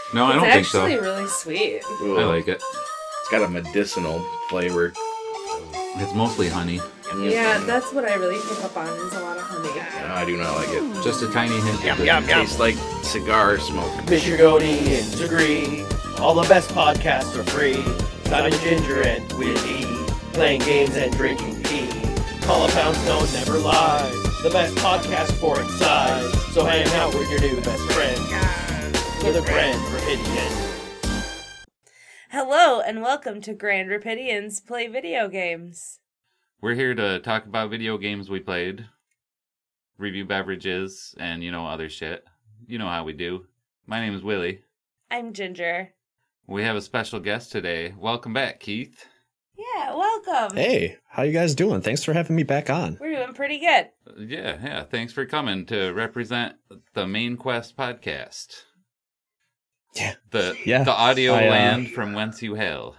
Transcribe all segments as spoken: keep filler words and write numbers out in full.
No, I don't it's think so. actually really sweet. Ooh, I like it. It's got a medicinal flavor. It's mostly honey. Yeah, that's what I really pick up on is a lot of honey. No, I do not like it. Just a tiny hint. Yum, of yum, bitterness. tastes like cigar smoke. Mister Godin's agree. All the best podcasts are free. Simon Ginger and Willie. Playing games and drinking pee. Call a Poundstone never lies. The best podcast for its size. So hang out with your new best friend. To the Grand Rapidian. Hello, and welcome to Grand Rapidians Play Video Games. We're here to talk about video games we played, review beverages, and, you know, other shit. You know how we do. My name is Willie. I'm Ginger. We have a special guest today. Welcome back, Keith. Yeah, welcome. Hey, how you guys doing? Thanks for having me back on. We're doing pretty good. Uh, Yeah, yeah. Thanks for coming to represent the Main Quest podcast. Yeah. The Yeah, the audio I, uh, land from whence you hail.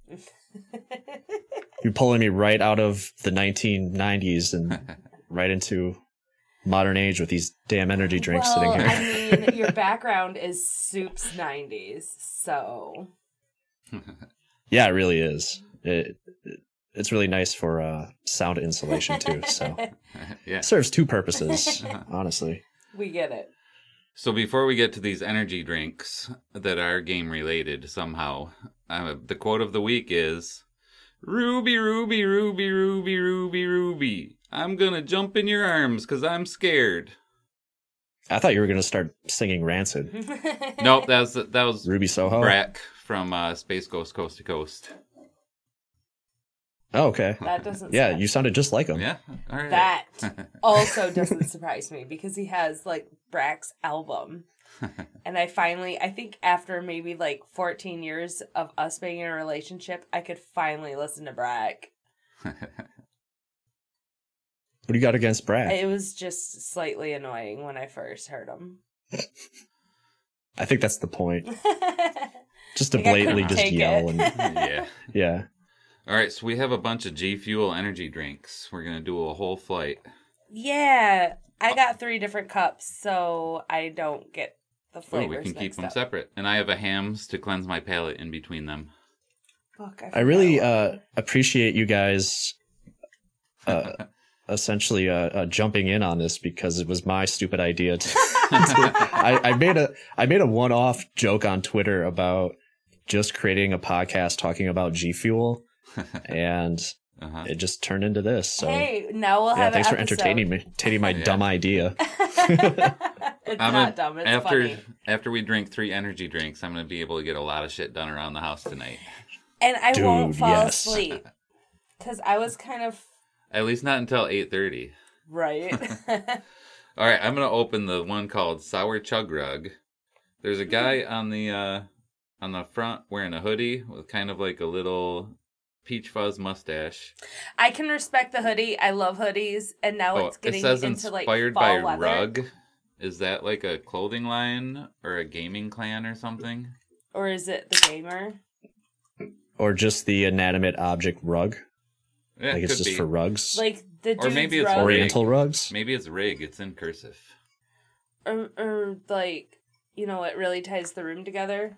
You're pulling me right out of the nineteen nineties and right into modern age with these damn energy drinks well, sitting here. I mean, your background is Soup's nineties, so... Yeah, it really is. It, it It's really nice for uh, sound insulation, too. So Yeah. it serves two purposes, honestly. We get it. So before we get to these energy drinks that are game related somehow, uh, the quote of the week is, "Ruby, Ruby, Ruby, Ruby, Ruby, Ruby, I'm gonna jump in your arms because I'm scared." I thought you were going to start singing Rancid. Nope, that was that was Ruby Soho? Brack from uh, Space Ghost Coast to Coast. Oh, okay. That doesn't Yeah, surprise you sounded just like him. Yeah, all right. That also doesn't surprise me because he has like Brack's album. And I finally, I think after maybe like fourteen years of us being in a relationship, I could finally listen to Brack. What do you got against Brad? It was just slightly annoying when I first heard him. I think that's the point. Just to Like, I blatantly couldn't just take yell. it. and Yeah. Yeah. All right, so we have a bunch of G Fuel energy drinks. We're gonna do a whole flight. Yeah, I got three different cups, so I don't get the Oh, flavors we can keep mixed them up. separate. And I have a Hams to cleanse my palate in between them. Fuck, I really forgot uh, one. appreciate you guys uh, essentially uh, uh, jumping in on this because it was my stupid idea. To, to- I, I made a I made a one-off joke on Twitter about just creating a podcast talking about G Fuel, and Uh-huh. it just turned into this. So Hey, now we'll yeah, have thanks an for entertaining me, entertaining my Yeah. dumb idea. It's I'm not a- dumb, it's after funny. after we drink three energy drinks, I'm gonna be able to get a lot of shit done around the house tonight. And I won't Dude, fall yes. asleep. Because I was kind of... At least not until eight thirty. Right. All right, I'm gonna open the one called Sour Chug Rug. There's a guy on the uh, on the front wearing a hoodie with kind of like a little peach fuzz mustache. I can respect the hoodie. I love hoodies. And now Oh, it's it getting says into like inspired fall by weather. Rug. Is that like a clothing line or a gaming clan or something? Or is it the gamer? Or just the inanimate object rug. Yeah, Like it it's could just be. for rugs. Like the Or dude's maybe it's rug? Ori- Oriental rugs. Maybe it's Rig. It's in cursive. Or, or like, you know, it really ties the room together.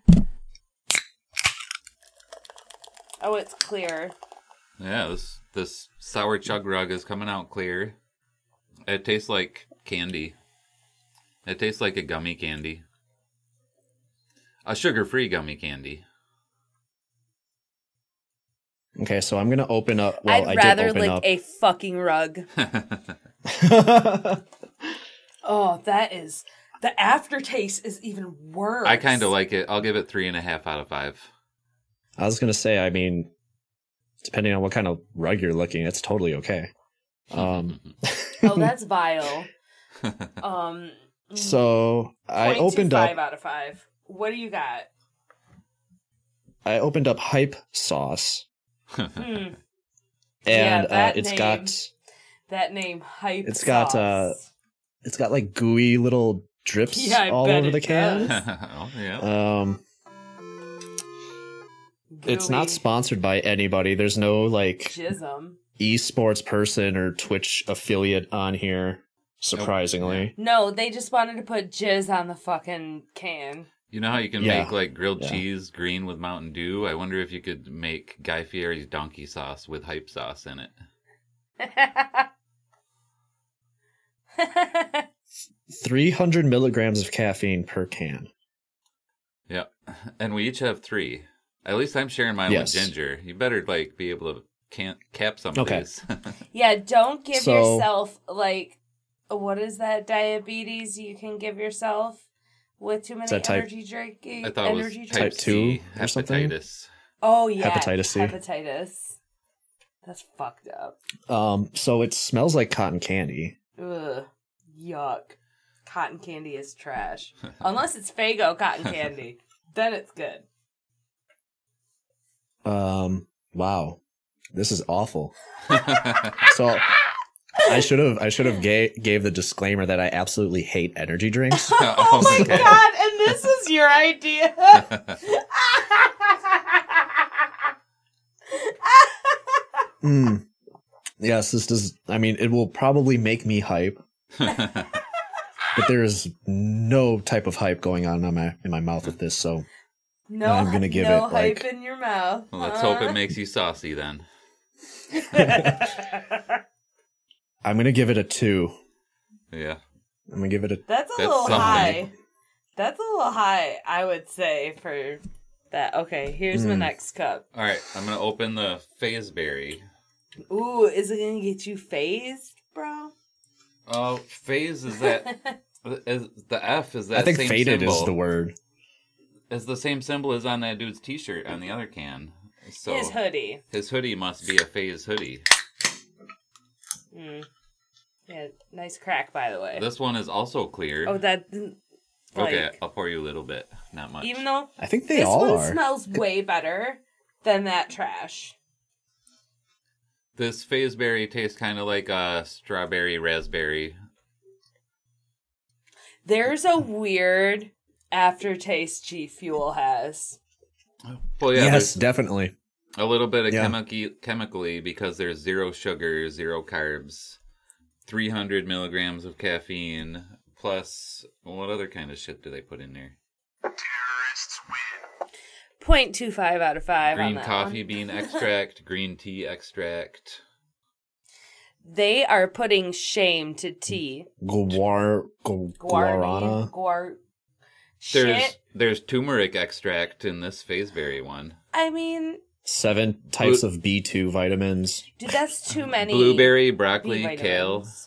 Oh, it's clear. Yeah, this this sour chug rug is coming out clear. It tastes like candy. It tastes like a gummy candy. A sugar-free gummy candy. Okay, so I'm gonna open up. Well, I'd I rather did open lick up. a fucking rug. Oh, that is... The aftertaste is even worse. I kind of like it. I'll give it three and a half out of five. I was gonna say, I mean, depending on what kind of rug you're looking, it's totally okay. Um, Oh, that's vile. Um, so I opened five up. out of five. What do you got? I opened up Hype Sauce, Hmm. and Yeah, uh, that it's name. got That name, Hype It's got, uh, Sauce. it's got like gooey little drips Yeah, I all bet over it the can. does. Oh, yeah. Um, it's not Gooey sponsored by anybody. There's no like Jism. esports person or Twitch affiliate on here. Surprisingly, No, they just wanted to put jizz on the fucking can. You know how you can Yeah. make like grilled Yeah. cheese green with Mountain Dew? I wonder if you could make Guy Fieri's donkey sauce with hype sauce in it. three hundred milligrams of caffeine per can. Yep. And we each have three. At least I'm sharing mine Yes. with Ginger. You better like be able to can't cap some of Okay. these. Yeah, don't give So- yourself like what is that diabetes you can give yourself with too many that type- energy drink I thought it was energy type, drinks? Type two C, or something? hepatitis. Oh yeah, Hepatitis C. Hepatitis. That's fucked up. Um, so it smells like cotton candy. Ugh, yuck. Cotton candy is trash. Unless it's Faygo cotton candy, then it's good. Um, wow, this is awful. So I should have I should have gave gave the disclaimer that I absolutely hate energy drinks. Oh my Okay. god, and this is your idea. Mm. Yes, this does. I mean, it will probably make me hype, but there is no type of hype going on in my in my mouth with this. So No, I'm gonna give no it, hype like- in your mouth. Well, let's hope huh? it makes you saucy then. I'm gonna give it a two. Yeah. I'm gonna give it a. That's a That's little something. high. That's a little high, I would say, for that. Okay, here's my Mm. next cup. All right, I'm gonna open the Phaseberry. Ooh, is it gonna get you phased, bro? Oh, phase is that? Is the F is that? I think same faded symbol, is the word. Is the same symbol as on that dude's T-shirt on the other can. So His hoodie. his hoodie must be a phase hoodie. Mm. Yeah, nice crack, by the way. This one is also clear. Oh, that. Like, okay, I'll pour you a little bit, not much. even though I think they this all one are. smells way better than that trash. This Phaseberry tastes kind of like a strawberry raspberry. There's a weird aftertaste G Fuel has. Well, yeah, yes, there's definitely. a little bit of Yeah. chemical chemically because there's zero sugar, zero carbs, three hundred milligrams of caffeine, plus what other kind of shit do they put in there? zero point two five out of five on Green that coffee one. bean extract, green tea extract. They are putting shame to tea. Guar, gu- guarana. Guar. There's Shit. there's turmeric extract in this Phaseberry one. I mean, Seven types of B two vitamins. dude, that's too many. Blueberry, B broccoli, kale. vitamins.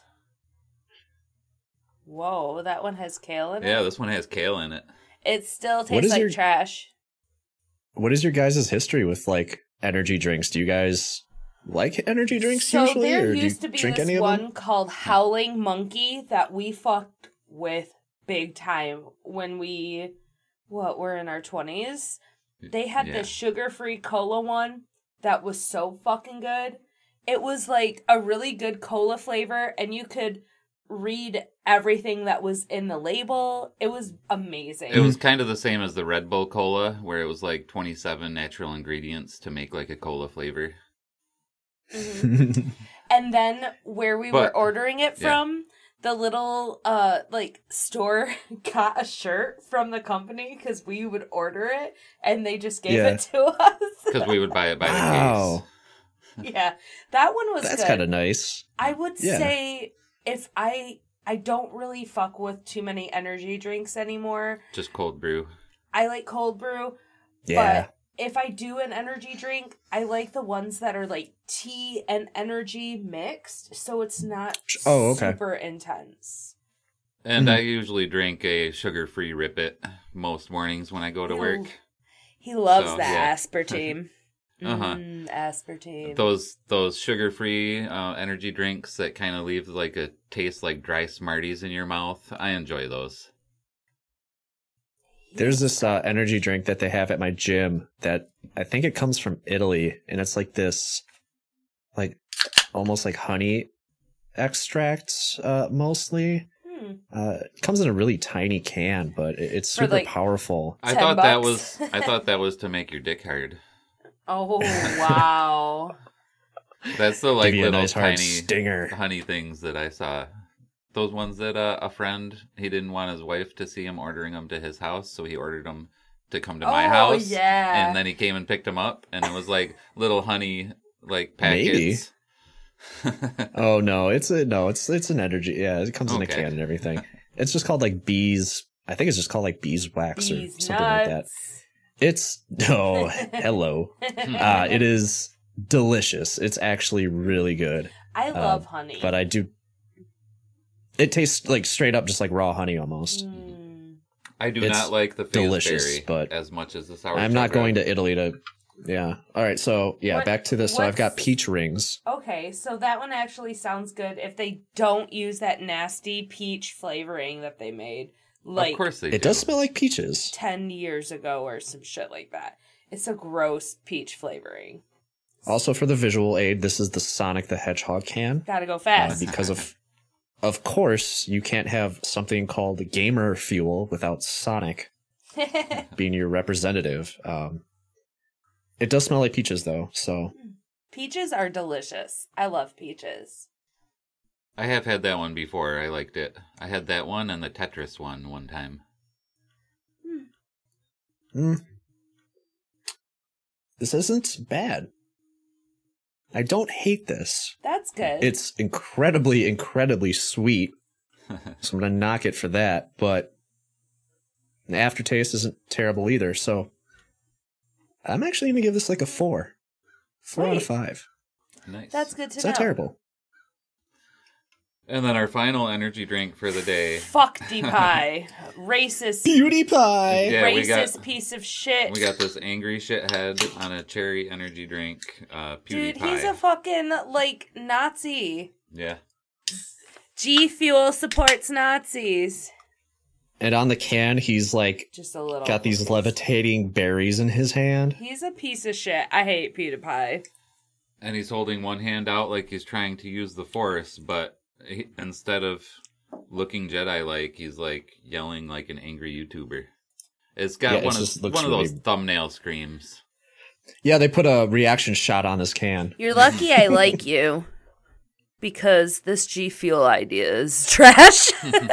Whoa, that one has kale in it? Yeah, this one has kale in it. It still What tastes is like your- trash. What is your guys' history with like energy drinks? Do you guys like energy drinks So usually, there or do you used to be drink this any of one them? called Howling Monkey that we fucked with big time when we, what, were in our twenties. They had Yeah. this sugar-free cola one that was so fucking good. It was like a really good cola flavor, and you could read everything that was in the label. It was amazing. It was kind of the same as the Red Bull Cola, where it was like twenty-seven natural ingredients to make like a cola flavor. Mhm. And then where we were But- ordering it yeah. from, the little uh like store got a shirt from the company because we would order it, and they just gave Yeah. it to us. Because we would buy it by the Wow, Yeah, that one was that's good. kind of nice. I would Yeah. say if I I don't really fuck with too many energy drinks anymore. case. Just cold brew. I like cold brew, Yeah, but if I do an energy drink, I like the ones that are like tea and energy mixed, so it's not Oh, okay. super intense. And Mhm. I usually drink a sugar-free Rip It most mornings when I go to Ew. work. He loves So, the yeah. aspartame. Uh-huh. Mm, aspartame. Those those sugar-free uh, energy drinks that kind of leave like a taste like dry Smarties in your mouth. I enjoy those. there's this uh, energy drink that they have at my gym that I think it comes from Italy, and it's like this, like almost like honey extract, uh, mostly. Hmm. Uh, it comes in a really tiny can, but it, it's For, super like, powerful. I ten thought that bucks. was I thought that was to make your dick hard. Oh wow! That's the Give like you a little nice hard tiny stinger. honey things that I saw those ones that uh, a friend, he didn't want his wife to see him ordering them to his house, so he ordered them to come to my Oh, house. yeah. And then he came and picked them up, and it was like little honey, like packets. Oh no, it's a no, it's it's an energy. Yeah, it comes in a Okay. can and everything. It's just called like bees. I think it's just called like beeswax or Bees something like that. nuts. It's oh hello. Uh, it is delicious. It's actually really good. I love Um, honey. But I do. It tastes like straight up just like raw honey almost. Mm. I do It's not like the delicious, Fazeberry but as much as the sour. I'm not going to Italy to. Yeah. All right. So yeah, What- back to this. So I've got what's- peach rings. Okay, so that one actually sounds good if they don't use that nasty peach flavoring that they made like Of course they It do. does smell like peaches. ten years ago or some shit like that. It's a gross peach flavoring. Also, for the visual aid, this is the Sonic the Hedgehog can. Gotta go Uh, fast. because of of course you can't have something called gamer fuel without Sonic being your representative. Um, it does smell like peaches though, so Peaches are delicious. I love peaches. I have had that one before. I liked it. I had that one and the Tetris one one time. mm, this isn't bad. I don't hate this. That's good. It's incredibly, incredibly sweet, so I'm gonna knock it for that. But the aftertaste isn't terrible either. So I'm actually gonna give this like a four, four out of Sweet. five. Nice. That's good to It's know. not terrible. And then our final energy drink for the day. Fuck D-Pie. Racist. Beauty pie. Yeah, we racist got piece of shit. we got this angry shithead on a cherry energy drink. Uh, Dude, PewDiePie. he's a fucking, like, Nazi. yeah. G Fuel supports Nazis. And on the can, he's like Just a little. got these levitating berries in his hand. He's a piece of shit. I hate PewDiePie. And he's holding one hand out like he's trying to use the force, but he, instead of looking Jedi-like, he's like yelling like an angry YouTuber. It's got Yeah, it one of just looks one of those really- thumbnail screams. Yeah, they put a reaction shot on this can. You're lucky I like you. Because this G Fuel idea is trash.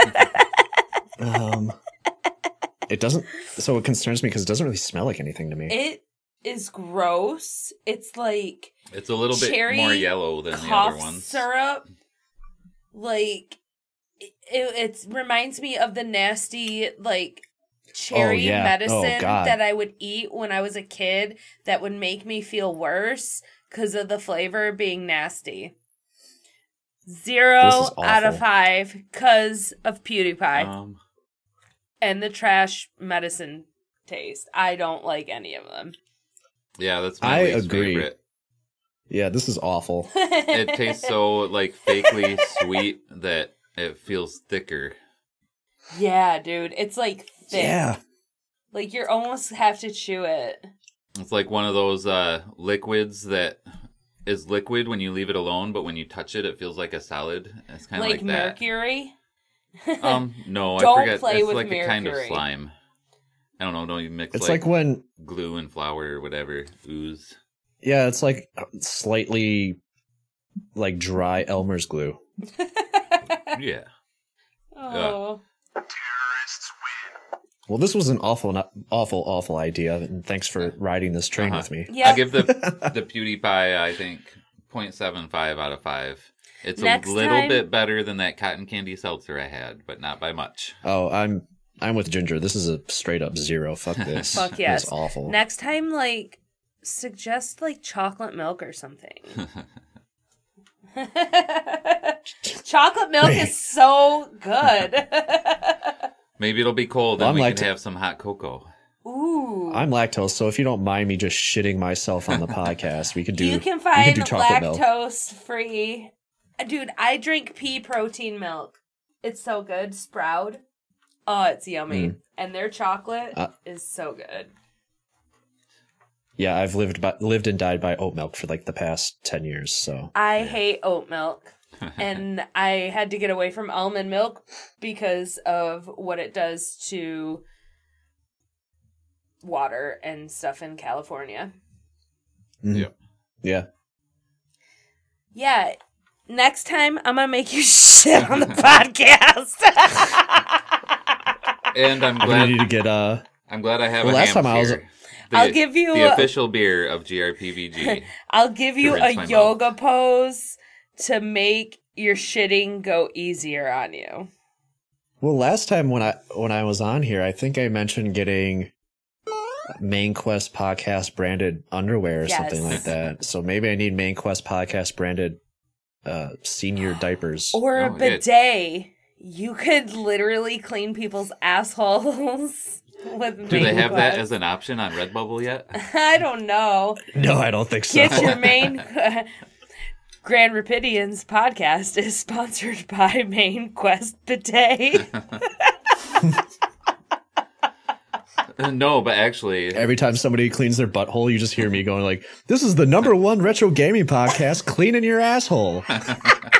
Um, it doesn't. So it concerns me because it doesn't really smell like anything to me. It is gross. It's like It's a little bit Cherry more yellow than the cough other ones. syrup. Like it, it reminds me of the nasty like cherry Oh, yeah. medicine Oh, God. that I would eat when I was a kid that would make me feel worse because of the flavor being nasty. Zero This is out of awful. five because of PewDiePie Um, and the trash medicine taste. I don't like any of them. yeah, that's my I least agree. favorite. Yeah, this is awful. It tastes so like fakely sweet that it feels thicker. Yeah, dude. It's like thick. Yeah. Like you almost have to chew it. It's like one of those uh, liquids that is liquid when you leave it alone, but when you touch it, it feels like a solid. It's kind of Like, like, that. mercury. Um, no, Don't I forget. play it's with like a kind of mercury. slime. I don't know. Don't you mix It's like, like when, glue and flour or whatever ooze? yeah, it's like slightly like dry Elmer's glue. Yeah. Oh. Well, this was an awful, awful, awful idea, and thanks for riding this train Uh-huh. with me. Yeah. I give the the PewDiePie I think zero point seven five out of five. It's Next a little time- bit better than that cotton candy seltzer I had, but not by much. Oh, I'm I'm with Ginger. This is a straight up zero. Fuck this. Fuck yes. It's awful. Next time, like, suggest like chocolate milk or something. Chocolate milk Wait. is so good. Maybe it'll be cold Well, and I'm we like can to- have some hot cocoa. Ooh. I'm lactose, so if you don't mind me just shitting myself on the podcast, we could do. you can we find could do chocolate milk. lactose free. Dude, I drink pea protein milk. It's so good. Sprout. Oh, it's yummy. Mm. And their chocolate Uh, is so good. Yeah, I've lived by, lived and died by oat milk for like the past ten years. So I hate oat milk. And I had to get away from almond milk because of what it does to water and stuff in California. Mhm. Yep. yeah, Yeah. next time I'm gonna make you shit on the podcast. And I'm I'm gonna glad need to get uh. I'm glad I have Well, a last Hams time I was- here. The, I'll give you the a- official beer of G R P V G. I'll give you rinse a my yoga pose to make your shitting go easier on you. Well, last time when I when I was on here, I think I mentioned getting Main Quest Podcast branded underwear or Yes. something like that. So maybe I need Main Quest Podcast branded uh, senior diapers. Or a Oh, good. bidet. You could literally clean people's assholes with Do they Main have that Quest. as an option on Redbubble yet? I don't know. No, I don't think so. Get your main Grand Rapidians podcast is sponsored by Main Quest Bidet. No, but actually, Every time somebody cleans their butthole, you just hear me going like, "This is the number one retro gaming podcast, cleaning your asshole." Yeah.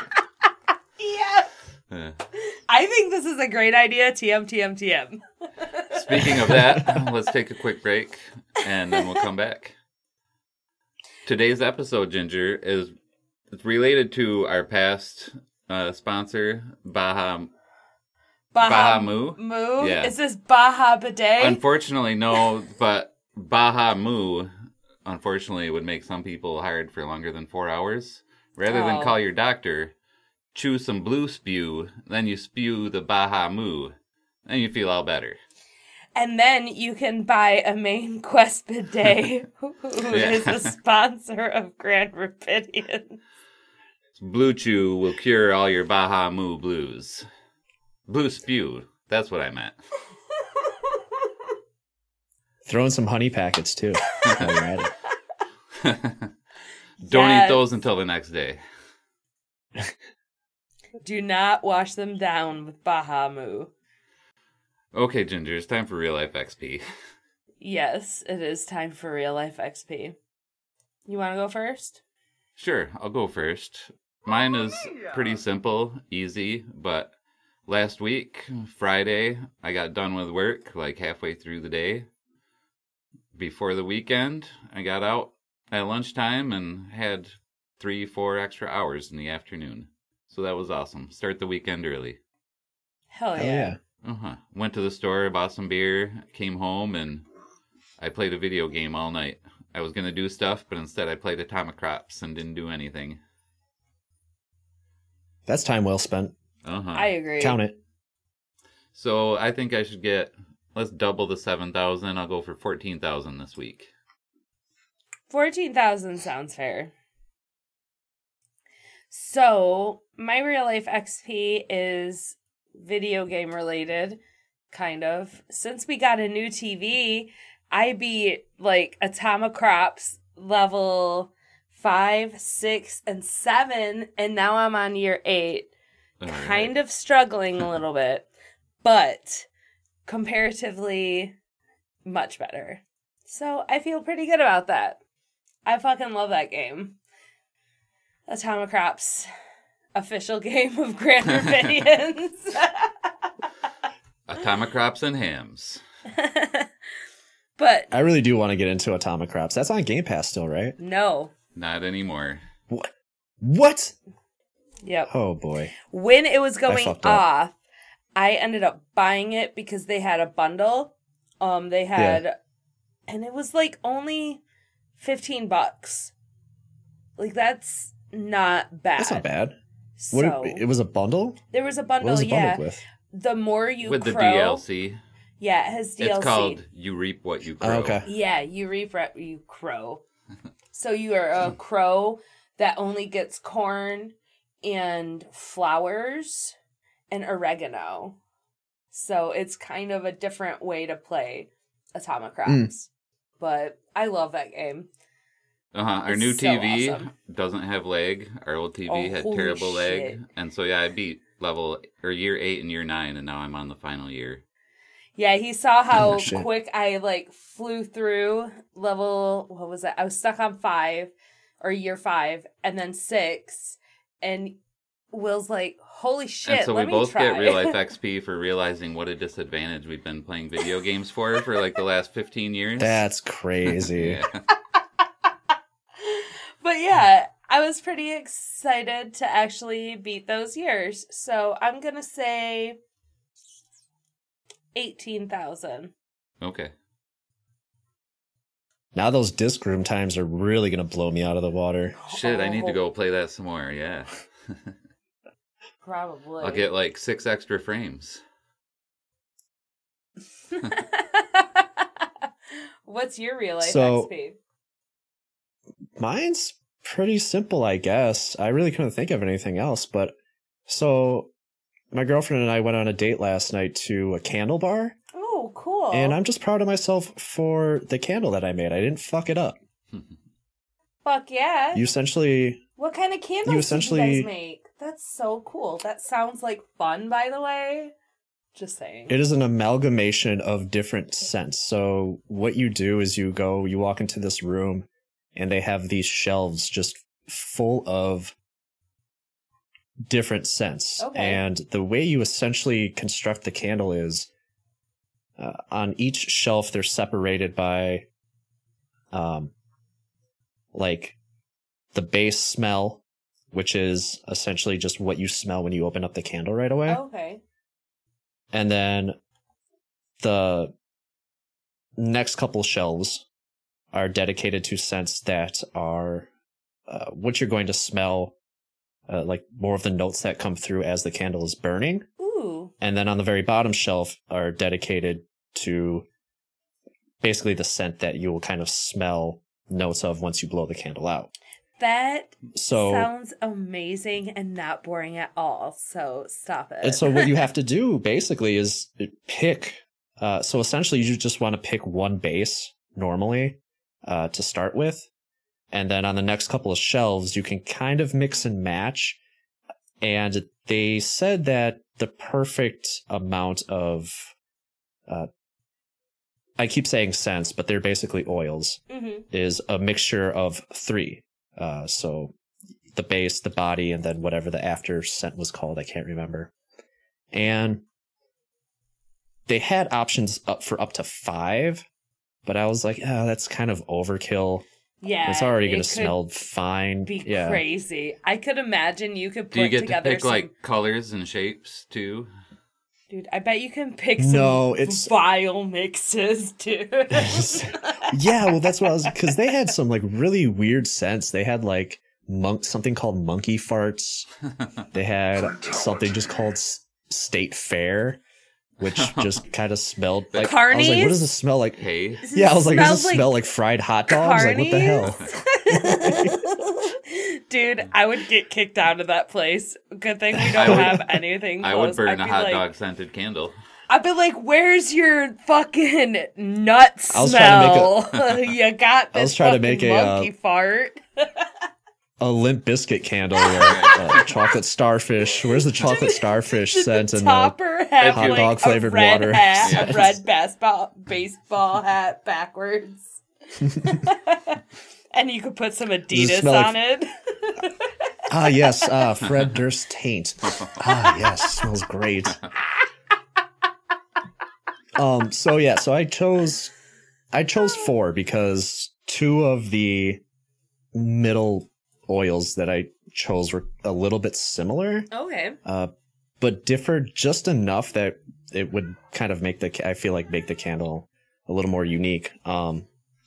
uh, I think this is a great idea. T M T M T M. speaking of that, let's take a quick break and then we'll come back. Today's episode, Ginger, is related to our past uh, sponsor, Baha Baha Moo. Moo? Yeah. Is this Baha Bidet? Unfortunately, no, but Baha Moo, unfortunately, would make some people hard for longer than four hours. Rather Oh. than call your doctor, chew some blue spew, then you spew the Baha Moo, and you feel all better. And then you can buy a Main Quest Bidet, who Yeah. is a sponsor of Grand Rapidian. Blue Chew will cure all your Baha Moo blues. Blue spew, that's what I meant. Throw in some honey packets too. while you're at it. Don't Yes. eat those until the next day. Do not wash them down with Baha Moo. Okay, Ginger, it's time for real life X P. Yes, it is time for real life X P. You want to go first? Sure, I'll go first. Mine is pretty simple, easy, but last week, Friday, I got done with work like halfway through the day. Before the weekend, I got out at lunchtime and had three, four extra hours in the afternoon. So that was awesome. Start the weekend early. Hell yeah. Oh yeah. Uh-huh. Went to the store, bought some beer, came home, and I played a video game all night. I was going to do stuff, but instead I played Atomic Crops and didn't do anything. That's time well spent. Uh-huh. I agree. Count it. So I think I should get, let's double the seven thousand. I'll go for fourteen thousand this week. fourteen thousand sounds fair. So, my real life X P is video game related, kind of. Since we got a new T V, I beat like Atomic Crops level five, six, and seven, and now I'm on year eight. Kind of struggling a little bit, but comparatively much better. So I feel pretty good about that. I fucking love that game. Atomic Crops, official game of Grand Rapidians. Atomic Crops and Hams. But I really do want to get into Atomic Crops. That's on Game Pass still, right? no. Not anymore. What? What? Yep. Oh boy. When it was going fucked up. off, I ended up buying it because they had a bundle. Um, they had, and it was like only fifteen bucks. Like that's not bad. That's not bad. So What? It, it was a bundle. there was a What bundle. was it Yeah, bundled with? the more you With the crow, D L C. yeah, it has D L C. It's called You Reap What You Crow. Oh, okay. Yeah, you reap rep you crow. So you are a crow that only gets corn and flowers and oregano. So it's kind of a different way to play Atomic Crops. Mm. But I love that game. Uh-huh. Our It's new so T V awesome. doesn't have lag. Our old T V Oh, had holy terrible lag. shit. And so, yeah, I beat level, or year eight and year nine, and now I'm on the final year. Yeah, he saw how Oh, shit. quick I like flew through level, what was it? I was stuck on five or year five and then six. And Will's like, holy shit, and so let we me both try. get real life X P for realizing what a disadvantage we've been playing video games for for like the last fifteen years. That's crazy. Yeah. But yeah, I was pretty excited to actually beat those years. So I'm going to say eighteen thousand. Okay. Now those disc room times are really going to blow me out of the water. Shit, I need to Oh. go play that some more. Yeah. Probably. I'll get like six extra frames. What's your real life So- X P? Mine's pretty simple, I guess. I really couldn't think of anything else, but so my girlfriend and I went on a date last night to a candle bar, Oh, cool. and I'm just proud of myself for the candle that I made. I didn't fuck it up. Fuck yeah. You essentially, What kind of candles you did you essentially- guys make? That's so cool. That sounds like fun, by the way. Just saying. it is an amalgamation of different scents. So what you do is you go, you walk into this room, and they have these shelves just full of different scents. Okay. And the way you essentially construct the candle is uh, on each shelf, they're separated by um, like the base smell, which is essentially just what you smell when you open up the candle right away. Okay. And then the next couple shelves are dedicated to scents that are uh, what you're going to smell, uh, like more of the notes that come through as the candle is burning. Ooh. And then on the very bottom shelf are dedicated to basically the scent that you will kind of smell notes of once you blow the candle out. That So sounds amazing and not boring at all. So stop it. And so what you have to do basically is pick. Uh, so essentially, you just want to pick one base normally uh, to start with, and then on the next couple of shelves, you can kind of mix and match. And they said that the perfect amount of, uh, I keep saying scents, but they're basically oils, Mm-hmm. is a mixture of three. Uh, so the base, the body, and then whatever the after scent was called, I can't remember. And they had options up for up to five, but I was like, oh, that's kind of overkill. Yeah. It's already it going to could smell fine. Be yeah. crazy. I could imagine you could put Do you get to together pick some. like colors and shapes too? Dude, I bet you can pick some No, it's- vile mixes, dude. Yeah, well, that's what I was, because they had some like really weird scents. They had like monk, something called monkey farts. They had something just called S- State Fair, which just kind of smelled like. I was like, what does this smell like? Hey. Yeah, I was like, does Smells this smell like fried hot dogs? Like, what the hell? Dude, I would get kicked out of that place. Good thing we I don't would- have anything I close. would burn I'd a be hot like, dog scented candle. I'd be like, where's your fucking nut I was trying to smell? You got this I was trying to make fucking a, uh, monkey fart. A Limp Biscuit candle, or uh, chocolate starfish. Where's the chocolate starfish Did scent the and the topper have hot like dog flavored a red water? hat, Yes. a red baseball baseball hat backwards, and you could put some it Adidas smell like- on it. ah yes, ah Fred Durst taint. Ah yes, smells great. Um. So yeah. So I chose, I chose four because two of the middle oils that I chose were a little bit similar, Okay. uh, but differed just enough that it would kind of make the ca- I feel like make the candle a little more unique. Um.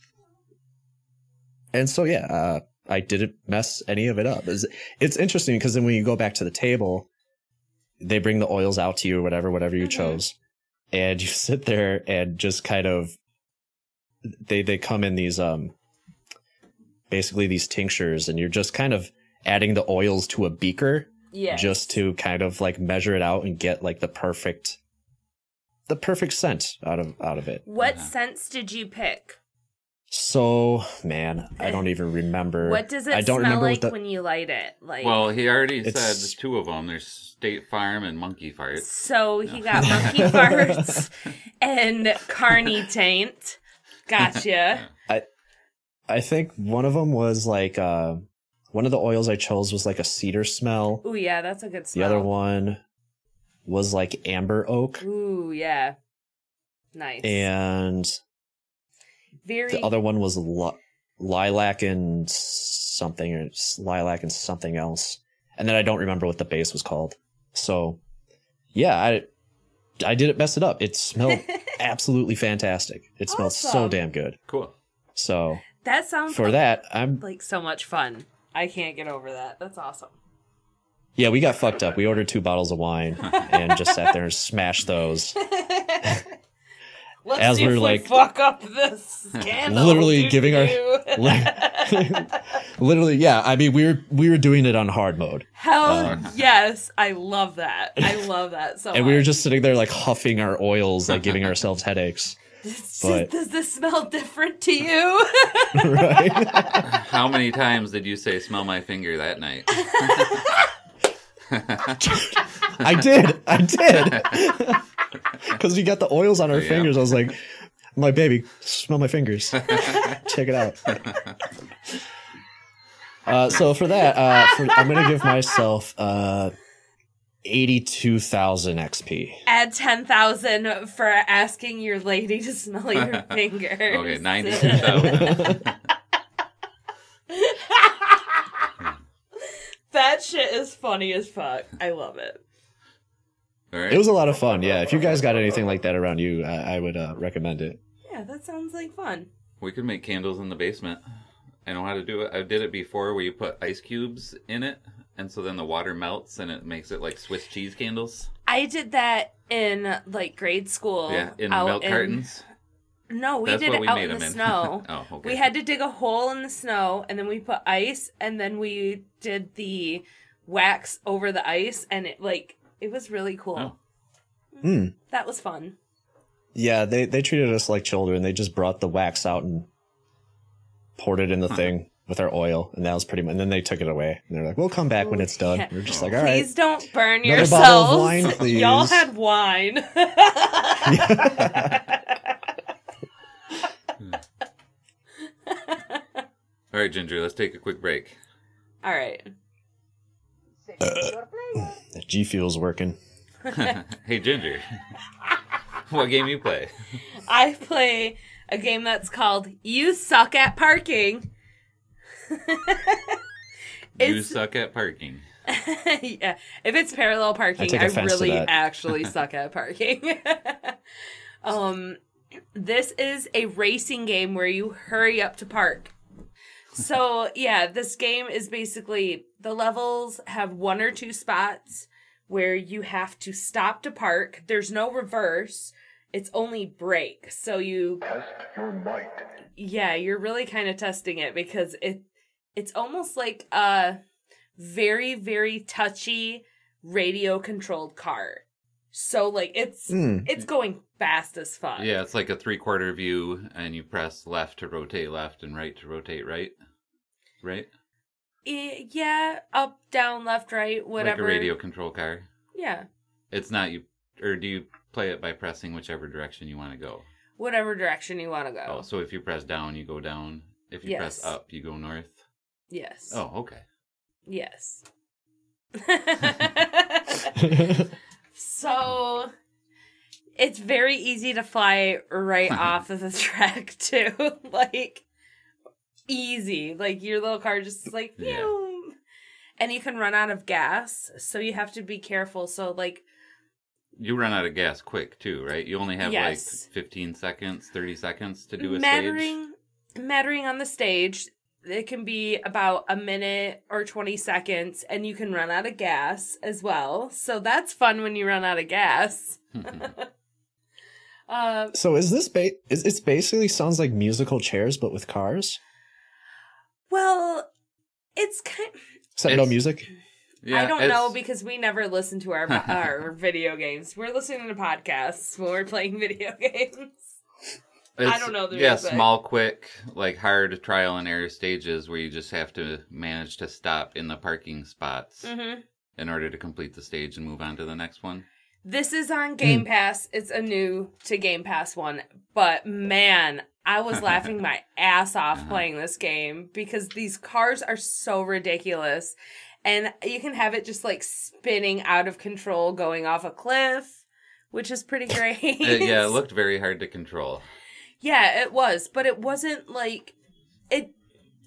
And so yeah, uh, I didn't mess any of it up. It's, it's interesting because then when you go back to the table, they bring the oils out to you or whatever, whatever you Mhm. chose, and you sit there and just kind of they they come in these um basically these tinctures, and you're just kind of adding the oils to a beaker Yeah. just to kind of like measure it out and get like the perfect the perfect scent out of out of it. What Yeah. scents did you pick? So man, I don't even remember. What does it I don't smell remember like what the, when you light it? Like, Well, he already It's- said two of them. There's State Farm and Monkey Farts. so he got monkey farts and carny taint. Gotcha. I think one of them was like uh, one of the oils I chose was like a cedar smell. Ooh, yeah, that's a good The smell. other one was like amber oak, Ooh, yeah. Nice. and Very. the other one was li- lilac and s- something, or lilac and something else. And then I don't remember what the base was called. So, yeah, I I didn't mess it up. It smelled absolutely fantastic. It smelled so Awesome. damn good. Cool. So, That sounds for like, that, I'm like so much fun. I can't get over that. That's awesome. yeah, we got fucked up. We ordered two bottles of wine and just sat there and smashed those. Let's As see we're, if like, we fuck up this scandal. literally giving our- Doo-doo. Literally, yeah. I mean, we were we were doing it on hard mode, Hell yes, I love that. I love that so and much. we were just sitting there like huffing our oils, like giving ourselves headaches. Does, but- does this smell different to you? Right? How many times did you say "smell my finger" that night? I did, I did, because we got the oils on our Yeah. fingers. I was like, "My baby, smell my fingers. Check it out." Uh, so for that, uh, for, I'm gonna give myself uh, eighty-two thousand X P. Add ten thousand for asking your lady to smell your fingers. Okay, ninety-two thousand. That shit is funny as fuck. I love it. All right. It was a lot of fun. Yeah, if you guys got anything like that around you, I, I would uh, recommend it. Yeah, that sounds like fun. We could make candles in the basement. I know how to do it. I did it before where you put ice cubes in it, and so then the water melts and it makes it like Swiss cheese candles. I did that in like grade school. Yeah, in out milk cartons. No, we That's did what it we out made in the them in. snow. Oh, okay. We had to dig a hole in the snow, and then we put ice, and then we did the wax over the ice, and it like it was really cool. Oh. Hmm. That was fun. Yeah, they they treated us like children. They just brought the wax out and poured it in the thing with our oil, and that was pretty much. And then they took it away, and they're like, "We'll come back when it's done." Yeah. We're just like, "All right." Please don't burn Another bottle of yourselves. wine, please. Y'all had wine. All right, Ginger, let's take a quick break. All right. The G Fuel's working. Hey, Ginger. What game you play? I play a game that's called You Suck at Parking. You It's- suck at parking. Yeah, if it's parallel I parking, take I, offense to really that. actually suck at parking. um, this is a racing game where you hurry up to park. So yeah, this game is basically the levels have one or two spots where you have to stop to park. There's no reverse. It's only brake. So you Test your might. yeah, you're really kind of testing it because it it's almost like a very, very touchy radio controlled car. So like it's Hmm. it's going fast as fuck. Yeah, it's like a three-quarter view, and you press left to rotate left and right to rotate right. Right? I- yeah, up, down, left, right, whatever. Like a radio control car. Yeah, It's not you, or do you play it by pressing whichever direction you want to go? whatever direction you want to go. Oh, so if you press down, you go down. If you press Yes. up, you go north. Yes. Oh, okay. Yes. So it's very easy to fly right off of the track too. Like easy. Like your little car just is like Yeah. pew. And you can run out of gas, so you have to be careful. So like You run out of gas quick too, right? You only have Yes. like fifteen seconds, thirty seconds to do a stage. mattering mattering on the stage, it can be about a minute or twenty seconds, and you can run out of gas as well. So that's fun when you run out of gas. uh, So is this ba- is it's basically sounds like musical chairs but with cars? well, it's kind. Except no It's- music? Yeah, I don't it's- know because we never listen to our our video games. We're listening to podcasts when we're playing video games. I it's- don't know the Yeah, music. small, quick, like hard trial and error stages where you just have to manage to stop in the parking spots Mm-hmm. in order to complete the stage and move on to the next one. This is on Game Pass. It's a new to Game Pass one. But man, I was laughing my ass off Uh-huh. playing this game because these cars are so ridiculous. And you can have it just like spinning out of control going off a cliff, which is pretty great. It- yeah, it looked very hard to control. Yeah, it was, but it wasn't like it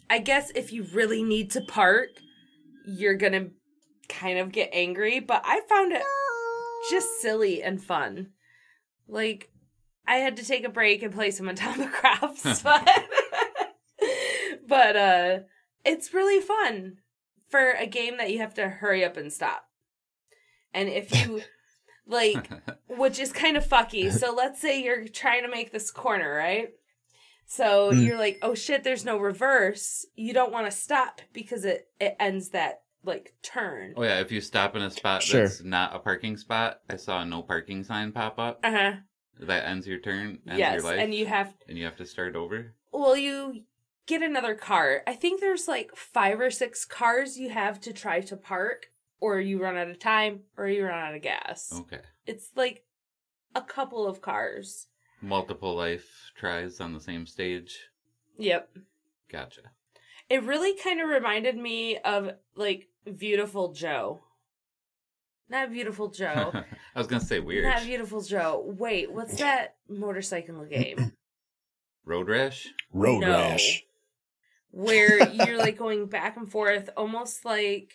I guess if you really need to park, you're gonna kind of get angry, but I found it just silly and fun. Like, I had to take a break and play some Atomic Crafts, but, but uh, it's really fun for a game that you have to hurry up and stop. And if you, like, which is kind of fucky, so let's say you're trying to make this corner, right? So mm. you're like, oh shit, there's no reverse. You don't want to stop because it, it ends that, like, turn. Oh yeah, if you stop in a spot Sure. that's not a parking spot, I saw a no parking sign pop up. Uh-huh. That ends your turn, ends Yes, your life. and you have... And you have to start over? Well, you get another car. I think there's, like, five or six cars you have to try to park, or you run out of time, or you run out of gas. Okay. It's, like, a couple of cars. Multiple life tries on the same stage? Yep. Gotcha. It really kind of reminded me of, like, Beautiful Joe. Not Beautiful Joe. I was going to say weird. Not Beautiful Joe. Wait, what's that motorcycle game? Road Rash? Road No. Rash. Where you're, like, going back and forth, almost like...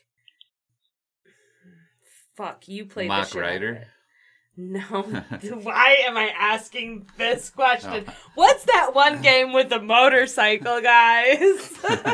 Fuck, you played Mock the shit out of Rider? it. No. Why am I asking this question? Oh. What's that one game with the motorcycle, guys?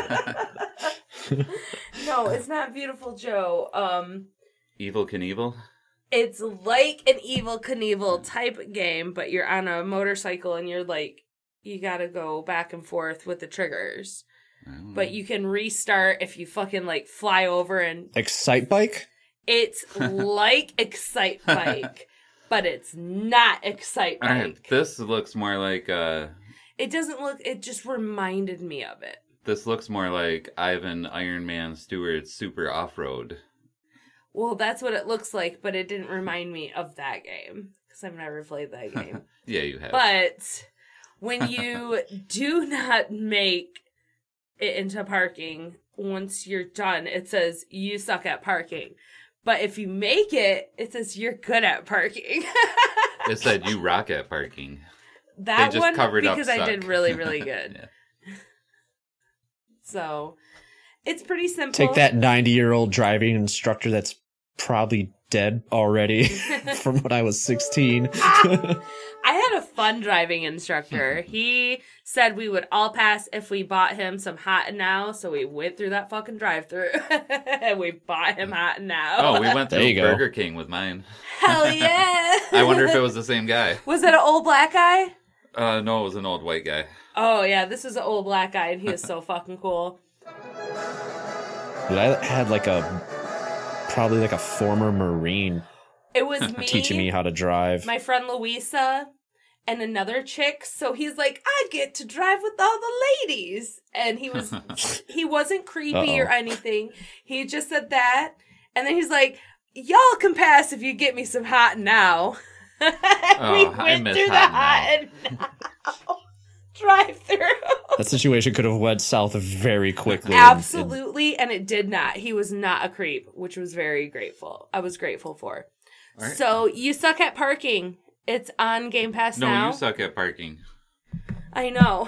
No, it's not Beautiful Joe. Um, Evil Knievel? it's like an Evil Knievel type game, but you're on a motorcycle and you're like, you gotta go back and forth with the triggers. But you can restart if you fucking, like, fly over and... Excite Bike? It's like Excite Bike. But it's not Excite Bike. All right, this looks more like uh It doesn't look... It just reminded me of it. this looks more like Ivan Iron Man Stewart's Super Off-Road. Well, that's what it looks like, but it didn't remind me of that game. Because I've never played that game. Yeah, you have. But when you do not make it into parking, once you're done, it says, you suck at parking. But if you make it, it says, you're good at parking. It said you rock at parking. That They just one, covered up because I suck. did really, really good. Yeah. So, it's pretty simple. Take that ninety-year-old driving instructor that's probably dead already from when I was sixteen. I had a fun driving instructor. He said we would all pass if we bought him some Hot and Now, so we went through that fucking drive-thru and we bought him Hot and Now. Oh, we went There through you go. Burger King with mine. Hell yeah! I wonder if it was the same guy. Was it an old black guy? Uh, no, it was an old white guy. Oh yeah, this is an old black guy, and he is so fucking cool. Dude, I had like a, probably like a former Marine It was me, teaching me how to drive. my friend Louisa, and another chick. So he's like, I get to drive with all the ladies. And he was, he wasn't creepy Uh-oh. or anything. He just said that. And then he's like, y'all can pass if you get me some Hot Now. And Oh, we I went miss through the Hot Hot and Now drive through. That situation could have went south very quickly. and- Absolutely. And it did not. He was not a creep, which was very grateful. I was grateful for. All right. So you suck at parking. It's on Game Pass No, now. you suck at parking. I know.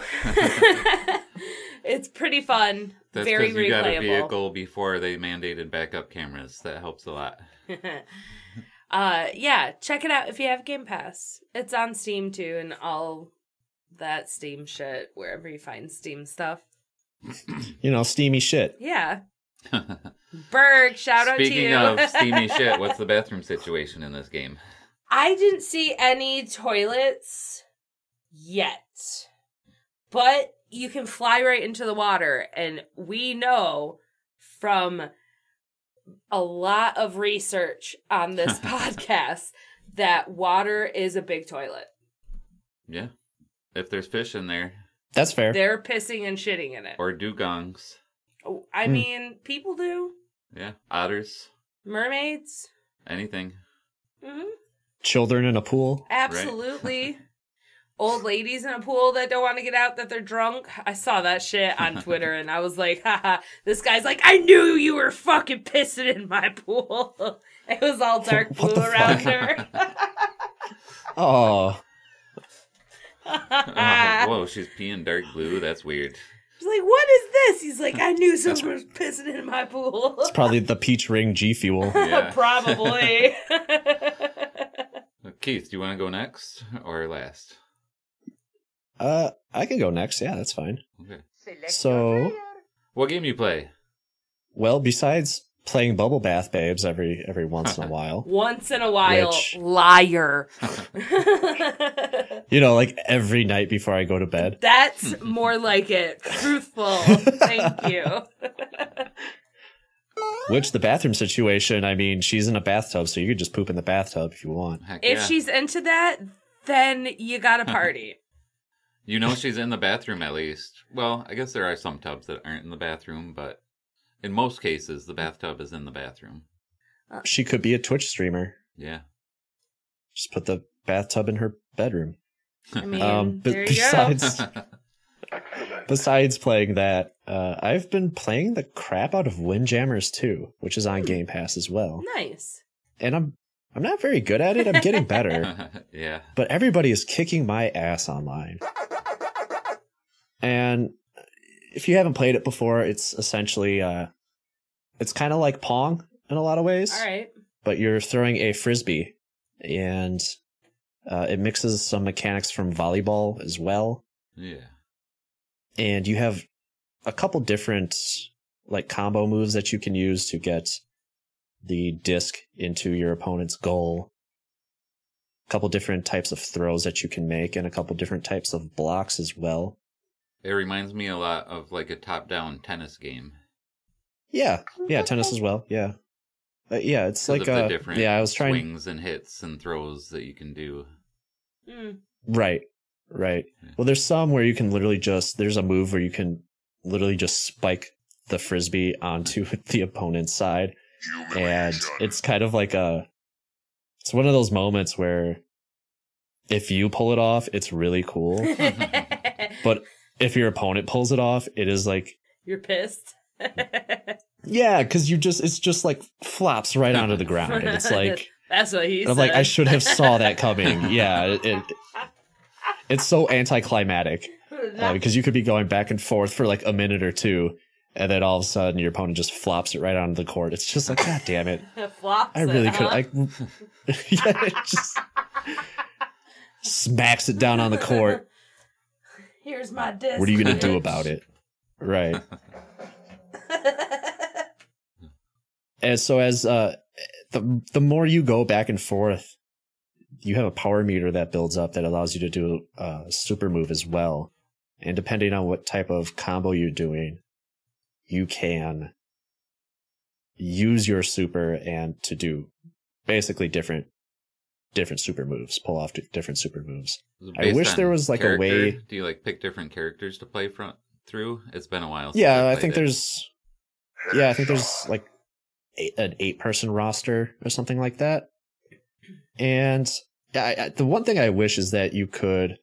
It's pretty fun. That's very because you got a replayable. vehicle before they mandated backup cameras. That helps a lot. uh, yeah, check it out if you have Game Pass. It's on Steam too, and all that Steam shit, wherever you find Steam stuff. You know, steamy shit. Yeah. Berg, shout out to Speaking you. of steamy shit, what's the bathroom situation in this game? I didn't see any toilets yet, but you can fly right into the water, and we know from a lot of research on this podcast that water is a big toilet. Yeah. If there's fish in there, That's fair. They're pissing and shitting in it. or dugongs. Oh, I Hmm. mean, people do. Yeah. Otters. Mermaids. Anything. Hmm. Children in a pool. Absolutely. Old ladies in a pool that don't want to get out, that they're drunk. I saw that shit on Twitter and I was like, haha, this guy's like, I knew you were fucking pissing in my pool. It was all dark What blue the around fuck? her. Oh, Oh, whoa, she's peeing dark blue. That's weird. She's like, what is this? He's like, I knew someone was pissing in my pool. It's probably the Peach Ring G Fuel. Yeah. Probably. Keith, do you want to go next or last? Uh, I can go next. Yeah, that's fine. Okay. So, What game do you play? well, besides playing Bubble Bath Babes every every once in a while, Once in a while, Which- liar. you know, like every night before I go to bed. That's more like it. Truthful. Thank you. Which the bathroom situation, I mean, she's in a bathtub, so you could just poop in the bathtub if you want. Heck If yeah. she's into that, then you got to party. You know she's in the bathroom at least. Well, I guess there are some tubs that aren't in the bathroom, but in most cases, the bathtub is in the bathroom. She could be a Twitch streamer. Yeah. Just put the bathtub in her bedroom. I mean, Um, but there you besides, besides playing that, uh, I've been playing the crap out of Windjammers two, which is on Game Pass as well. go. Nice. And I'm I'm not very good at it. I'm getting better, Yeah. but everybody is kicking my ass online. And if you haven't played it before, it's essentially uh, it's kind of like Pong in a lot of ways. All right. But you're throwing a frisbee, and uh, it mixes some mechanics from volleyball as well. Yeah. And you have a couple different like combo moves that you can use to get the disc into your opponent's goal. A couple different types of throws that you can make, and a couple different types of blocks as well. It reminds me a lot of like a top-down tennis game. Yeah, yeah, tennis as well. Yeah, uh, yeah, it's 'Cause like of the uh, different yeah. I was trying swings and hits and throws that you can do. Mm. right, right. Yeah. Well, there's some where you can literally just there's a move where you can literally just spike the frisbee onto the opponent's side, and it's kind of like a it's one of those moments where if you pull it off, it's really cool, but if your opponent pulls it off, it is like You're pissed. yeah, because you just it's just like flops right onto the ground, and it's like That's what he I'm said. like I should have saw that coming. Yeah, it, it it's so anticlimactic uh, because you could be going back and forth for like a minute or two, and then all of a sudden your opponent just flops it right onto the court. It's just like, God damn it! Flops I really it, could. huh? I yeah, it just smacks it down on the court. Here's my disc. What are you gonna do bitch. about it? Right. And so as uh the the more you go back and forth, you have a power meter that builds up that allows you to do a super move as well. And depending on what type of combo you're doing, you can use your super and to do basically different different super moves, pull off different super moves. I Based wish on there was, like, a character, way- Do you like pick different characters to play from through? It's been a while. Since Yeah, I played think it. there's yeah, I think there's like eight, an eight person roster or something like that. And I, I, the one thing I wish is that you could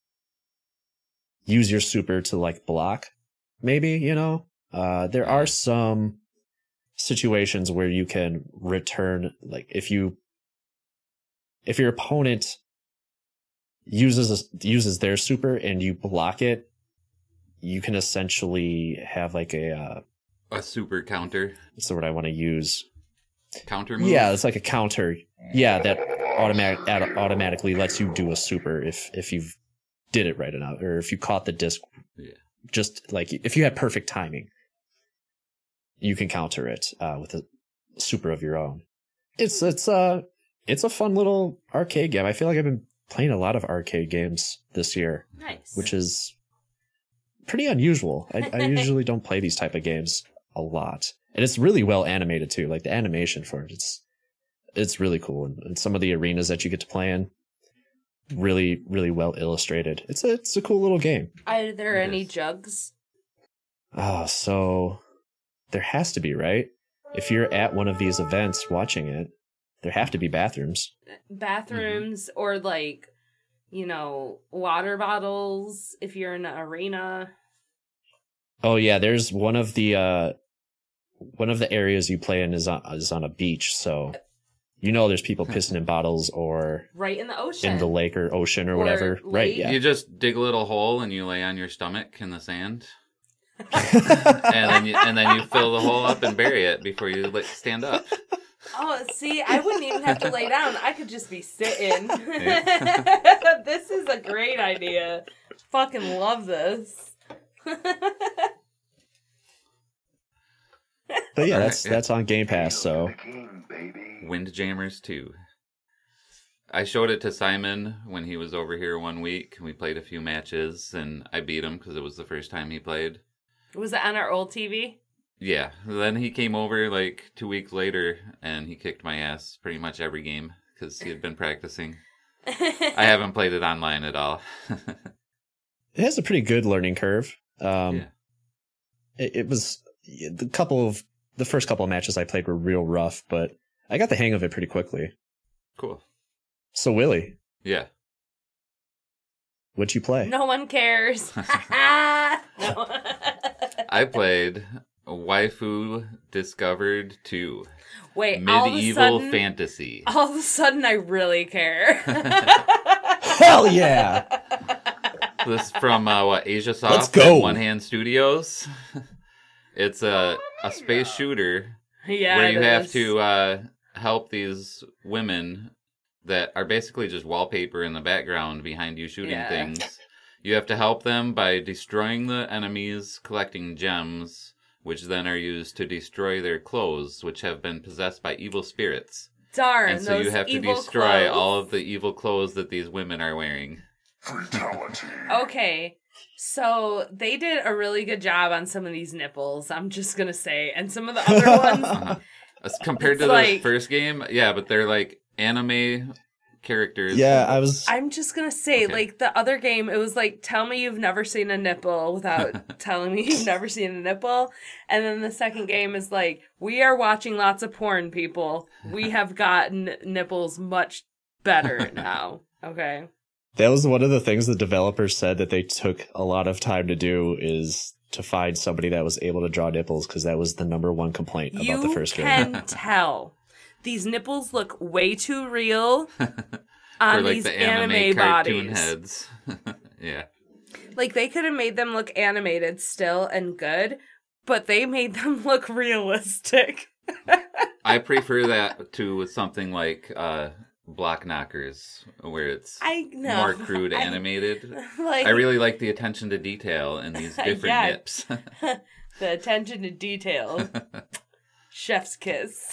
use your super to like block, maybe, you know, uh, there are some situations where you can return, like if you, if your opponent uses, uses their super and you block it, you can essentially have like a, uh, a super counter what's the word I want to use? counter move. Yeah, it's like a counter. Yeah, that automatic ad- automatically lets you do a super if if you did it right enough, or if you caught the disc. Yeah. Just like if you had perfect timing, you can counter it uh, with a super of your own. It's it's uh it's a fun little arcade game. I feel like I've been playing a lot of arcade games this year, Nice. which is pretty unusual. I, I usually don't play these type of games a lot. And it's really well animated too. Like the animation for it, it's it's really cool. And, and some of the arenas that you get to play in, really, really well illustrated. It's a it's a cool little game. Are there It any is. jugs? Ah, so there has to be, right? If you're at one of these events watching it, there have to be bathrooms. Bathrooms or like, you know, water bottles if you're in an arena. Oh yeah, there's one of the uh one of the areas you play in is on is on a beach, so you know there's people pissing in bottles or Right in the ocean. in the lake or ocean or, Or whatever. Right, lake. yeah. You just dig a little hole and you lay on your stomach in the sand. and then you, and then you fill the hole up and bury it before you like stand up. Oh, see, I wouldn't even have to lay down. I could just be sitting. This is a great idea. Fucking love this. But yeah, All that's right, yeah. that's on Game Pass. So Windjammers two. I showed it to Simon when he was over here one week. We played a few matches, and I beat him because it was the first time he played. Was it on our old T V? Yeah. Then he came over like two weeks later, and he kicked my ass pretty much every game because he had been practicing. I haven't played it online at all. it has a pretty good learning curve. Um, Yeah. it, it was the couple of the first couple of matches I played were real rough, but I got the hang of it pretty quickly. Cool. So Willie, Yeah. what'd you play? No one cares. No. I played Waifu Discovered two. Wait, all of a Medieval sudden, Fantasy. all of a sudden I really care. Hell yeah! This from uh, what Asia Soft Let's go. and One Hand Studios. It's a a space shooter Yeah, where it you have is. to uh, help these women that are basically just wallpaper in the background behind you shooting Yeah. things. You have to help them by destroying the enemies, collecting gems, which then are used to destroy their clothes, which have been possessed by evil spirits. Darn, And so you those have to evil destroy clothes. all of the evil clothes that these women are wearing. Okay, so they did a really good job on some of these nipples, I'm just gonna say. And some of the other ones, Uh-huh. As compared It's to the like- first game, yeah, but they're like anime characters. Yeah, I was. I'm just gonna say, Okay. like, the other game, it was like, tell me you've never seen a nipple without telling me you've never seen a nipple. And then the second game is like, we are watching lots of porn, people. We have gotten nipples much better now. Okay. That was one of the things the developers said that they took a lot of time to do is to find somebody that was able to draw nipples because that was the number one complaint about You the first can game. tell. These nipples look way too real Or on like these the anime, anime, cartoon bodies. heads. Yeah. Like, they could have made them look animated still and good, but they made them look realistic. I prefer that to something like uh, Block Knockers, where it's I know. more crude I- animated. Like, I really like the attention to detail in these different Yeah. nips. the attention to detail. Chef's kiss.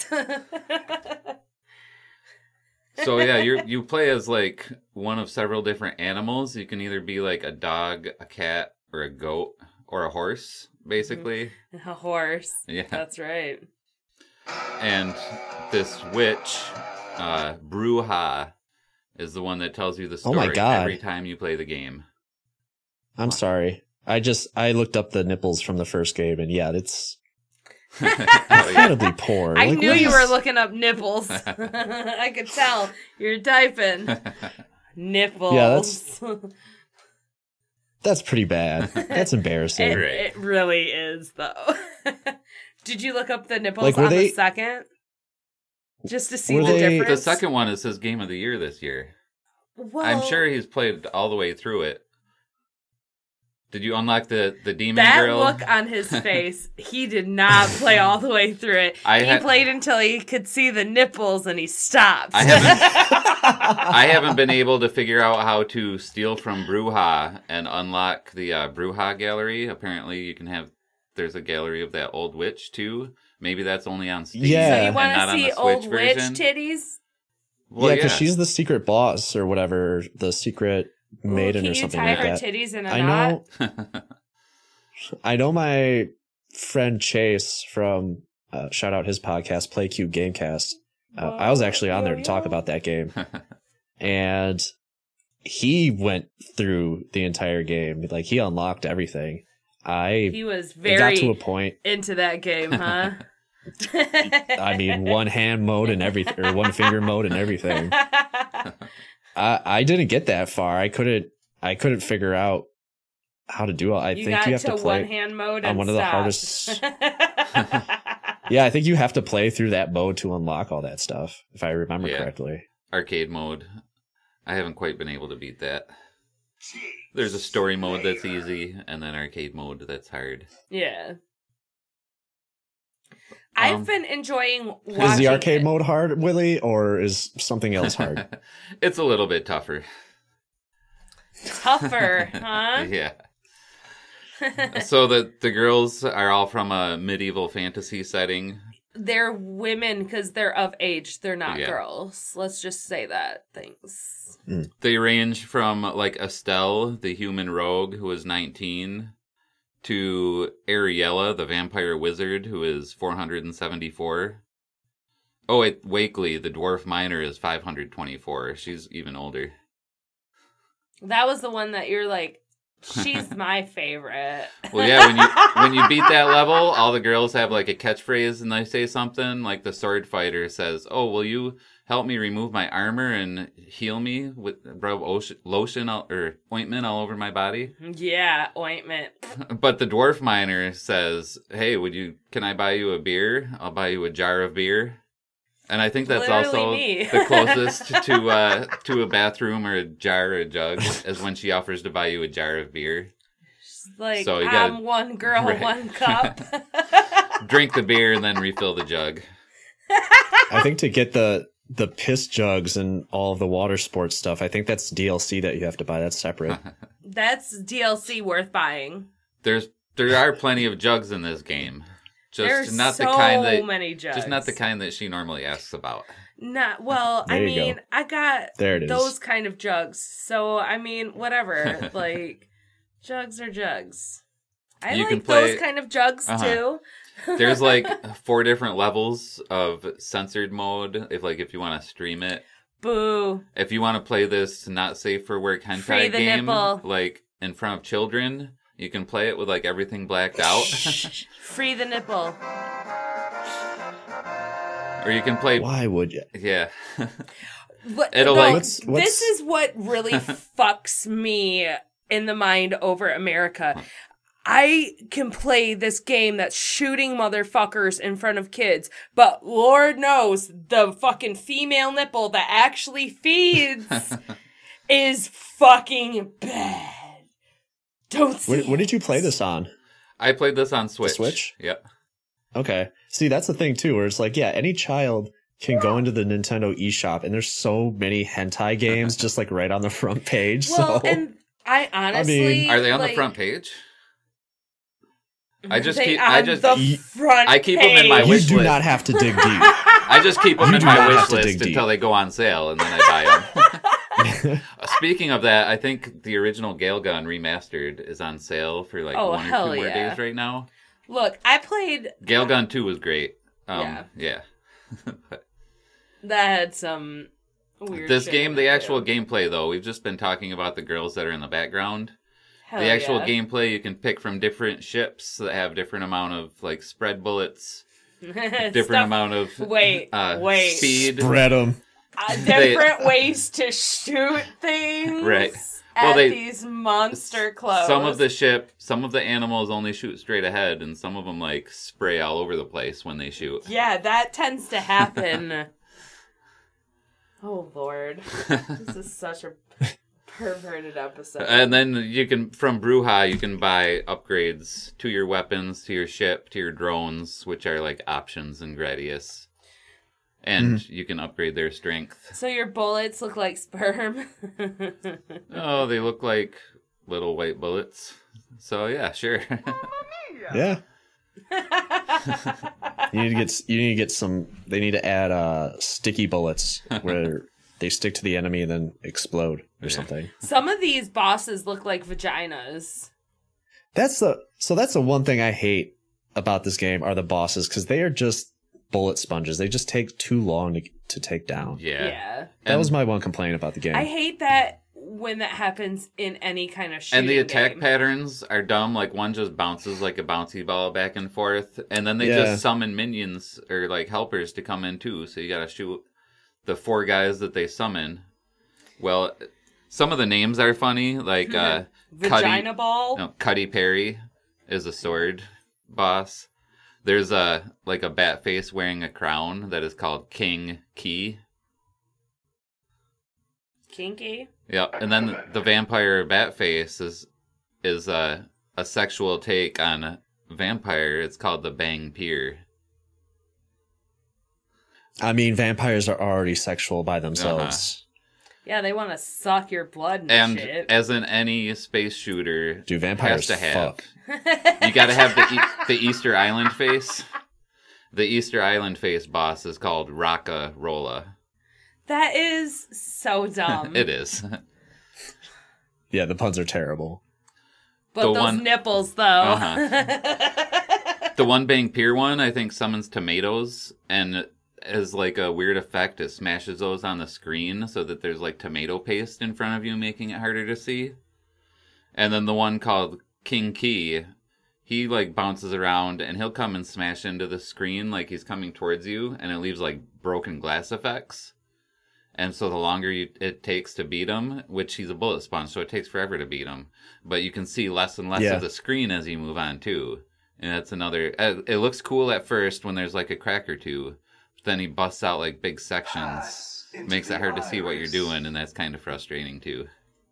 So yeah, you you play as like one of several different animals. You can either be like a dog, a cat, or a goat, or a horse, basically. A horse. Yeah. That's right. And this witch, uh, Bruja, is the one that tells you the Oh story my God. every time you play the game. I'm sorry. I just I looked up the nipples from the first game, and yeah, it's Oh, yeah. incredibly poor. I Like, knew what you is- were looking up nipples. I could tell. You're typing. Nipples. Yeah, that's- That's pretty bad. That's embarrassing. It, Right. it really is, though. Did you look up the nipples Like, were on they- the second? Just to see Were the they- The difference? second one is his game of the year this year. Well, I'm sure he's played all the way through it. Did you unlock the, the demon that girl? look on his face, he did not play all the way through it. I he ha- played until he could see the nipples and he stopped. I haven't I haven't been able to figure out how to steal from Bruja and unlock the uh, Bruja gallery. Apparently you can have, there's a gallery of that old witch too. Maybe that's only on Steam. Yeah. So and you want not to on see the old Switch witch version. titties? Well, yeah, because she's the secret boss or whatever, the secret Ooh, maiden can or something you tie like her that. titties in a I knot? know. I know my friend Chase from uh, shout out his podcast, Play Cube Gamecast. Uh, I was actually on there to talk about that game, and he went through the entire game. Like he unlocked everything. I He was it very got to a point. into that game, huh? I mean, one hand mode and everything, or one finger mode and everything. I I didn't get that far. I couldn't. I couldn't figure out how to do it. I you think got you have to to play one hand mode on and one of the stopped. hardest. Yeah, I think you have to play through that mode to unlock all that stuff, if I remember Yeah. correctly. Arcade mode. I haven't quite been able to beat that. There's a story mode that's easy, and then arcade mode that's hard. Yeah. Um, I've been enjoying watching Is the arcade it. mode hard, Willie, or is something else hard? It's a little bit tougher. Tougher, huh? Yeah. So the the girls are all from a medieval fantasy setting. They're women because they're of age. They're not Yeah. girls. Let's just say that. Thanks. They range from like Estelle, the human rogue, who is nineteen, to Ariella, the vampire wizard, who is four hundred seventy-four. Oh, wait, Wakely, the dwarf miner, is five hundred twenty-four. She's even older. That was the one that you're like, she's my favorite. Well, yeah, when you when you beat that level, all the girls have like a catchphrase and they say something. Like the sword fighter says, "Oh, will you help me remove my armor and heal me with rub ocean, lotion all, or ointment all over my body?" Yeah, ointment. But the dwarf miner says, "Hey, would you? Can I buy you a beer? I'll buy you a jar of beer." And I think that's Literally also me. the closest to uh, to a bathroom or a jar or a jug as when she offers to buy you a jar of beer. She's like, So you I'm gotta- one girl, Right. one cup. Drink the beer and then refill the jug. I think to get the the piss jugs and all of the water sports stuff, I think that's D L C that you have to buy. That's separate. That's D L C worth buying. There's there are plenty of jugs in this game. Just There's not so the kind that many jugs. just not the kind that she normally asks about. Not well. I There you mean, go. I got There it is. those kind of jugs. So I mean, whatever. Like, jugs are jugs. I You like can play- those kind of jugs Uh-huh. too. There's like four different levels of censored mode. If like if you want to stream it, Boo. if you want to play this not safe for work hentai Free the game, nipple. like in front of children, you can play it with like everything blacked out, Free the nipple. or you can play. Why would you? Yeah, What, It'll, no, like- What's- what's- This is what really fucks me in the mind over America. I can play this game that's shooting motherfuckers in front of kids, but Lord knows the fucking female nipple that actually feeds is fucking bad. Don't see What, what did you it. play this on? I played this on Switch. Switch? Yep. Okay. See, that's the thing too, where it's like, yeah, any child can go into the Nintendo eShop and there's so many hentai games just like right on the front page. Well, so and I honestly mean- Are they on like, the front page? I just they keep- I on just- the Ye- front I keep 'em in my page. you wish do list. not have to dig deep. I just keep them You in do my not wish have to list dig until deep. they go on sale, and then I buy them. Speaking of that, I think the original Gale Gun remastered is on sale for like Oh, one or hell two more yeah. days right now. Look, I played Gale Gun two was great. Um, Yeah. yeah. that had some weird This shit game, in the it, actual too. gameplay though, we've just been talking about the girls that are in the background. Hell the actual yeah. gameplay, you can pick from different ships that have different amount of like spread bullets, different Stuff- amount of Wait, uh, wait. speed. Spread them. uh, different ways to shoot things Right. at Well, they- these monster clothes. Some of the ship, some of the animals only shoot straight ahead, and some of them like spray all over the place when they shoot. Yeah, that tends to happen. Oh Lord, this is such a perverted episode. And then you can, from Bruja, you can buy upgrades to your weapons, to your ship, to your drones, which are like options in Gradius. And you can upgrade their strength. So your bullets look like sperm. Oh, they look like little white bullets. So yeah, sure. Yeah. You need to get you need to get some. They need to add uh, sticky bullets where they stick to the enemy and then explode or Yeah. something. Some of these bosses look like vaginas. That's the so that's the one thing I hate about this game are the bosses because they are just bullet sponges. They just take too long to to take down. Yeah. Yeah. That And- was my one complaint about the game. I hate that when that happens in any kind of shooting And the attack game. patterns are dumb. Like one just bounces like a bouncy ball back and forth, and then they Yeah. just summon minions or like helpers to come in too. So you gotta shoot the four guys that they summon. Well, some of the names are funny. Like uh, Vagina Cuddy, ball. no, Cuddy Perry is a sword boss. There's a like a bat face wearing a crown that is called King Key. Kinky. Yeah, and then the vampire bat face is is a a sexual take on vampire. It's called the Bang Pier. I mean, vampires are already sexual by themselves. Yeah, they want to suck your blood and, And shit. as in any space shooter, Do vampires has to have. fuck? You got to have the e- the Easter Island face. The Easter Island face boss is called Rocka Rolla. That is so dumb. It is. Yeah, the puns are terrible. But The those one- nipples, though. Uh-huh. The one Bang Pier one, I think, summons tomatoes and as like a weird effect, it smashes those on the screen so that there's like tomato paste in front of you, making it harder to see. And then the one called King Key, he like bounces around and he'll come and smash into the screen like he's coming towards you, and it leaves like broken glass effects. And so the longer you, it takes to beat him, which he's a bullet sponge, so it takes forever to beat him, but you can see less and less Yeah. of the screen as you move on too. And that's another. uh, It looks cool at first when there's like a crack or two, but then he busts out like big sections, makes it hard to see what you're doing, and that's kind of frustrating too.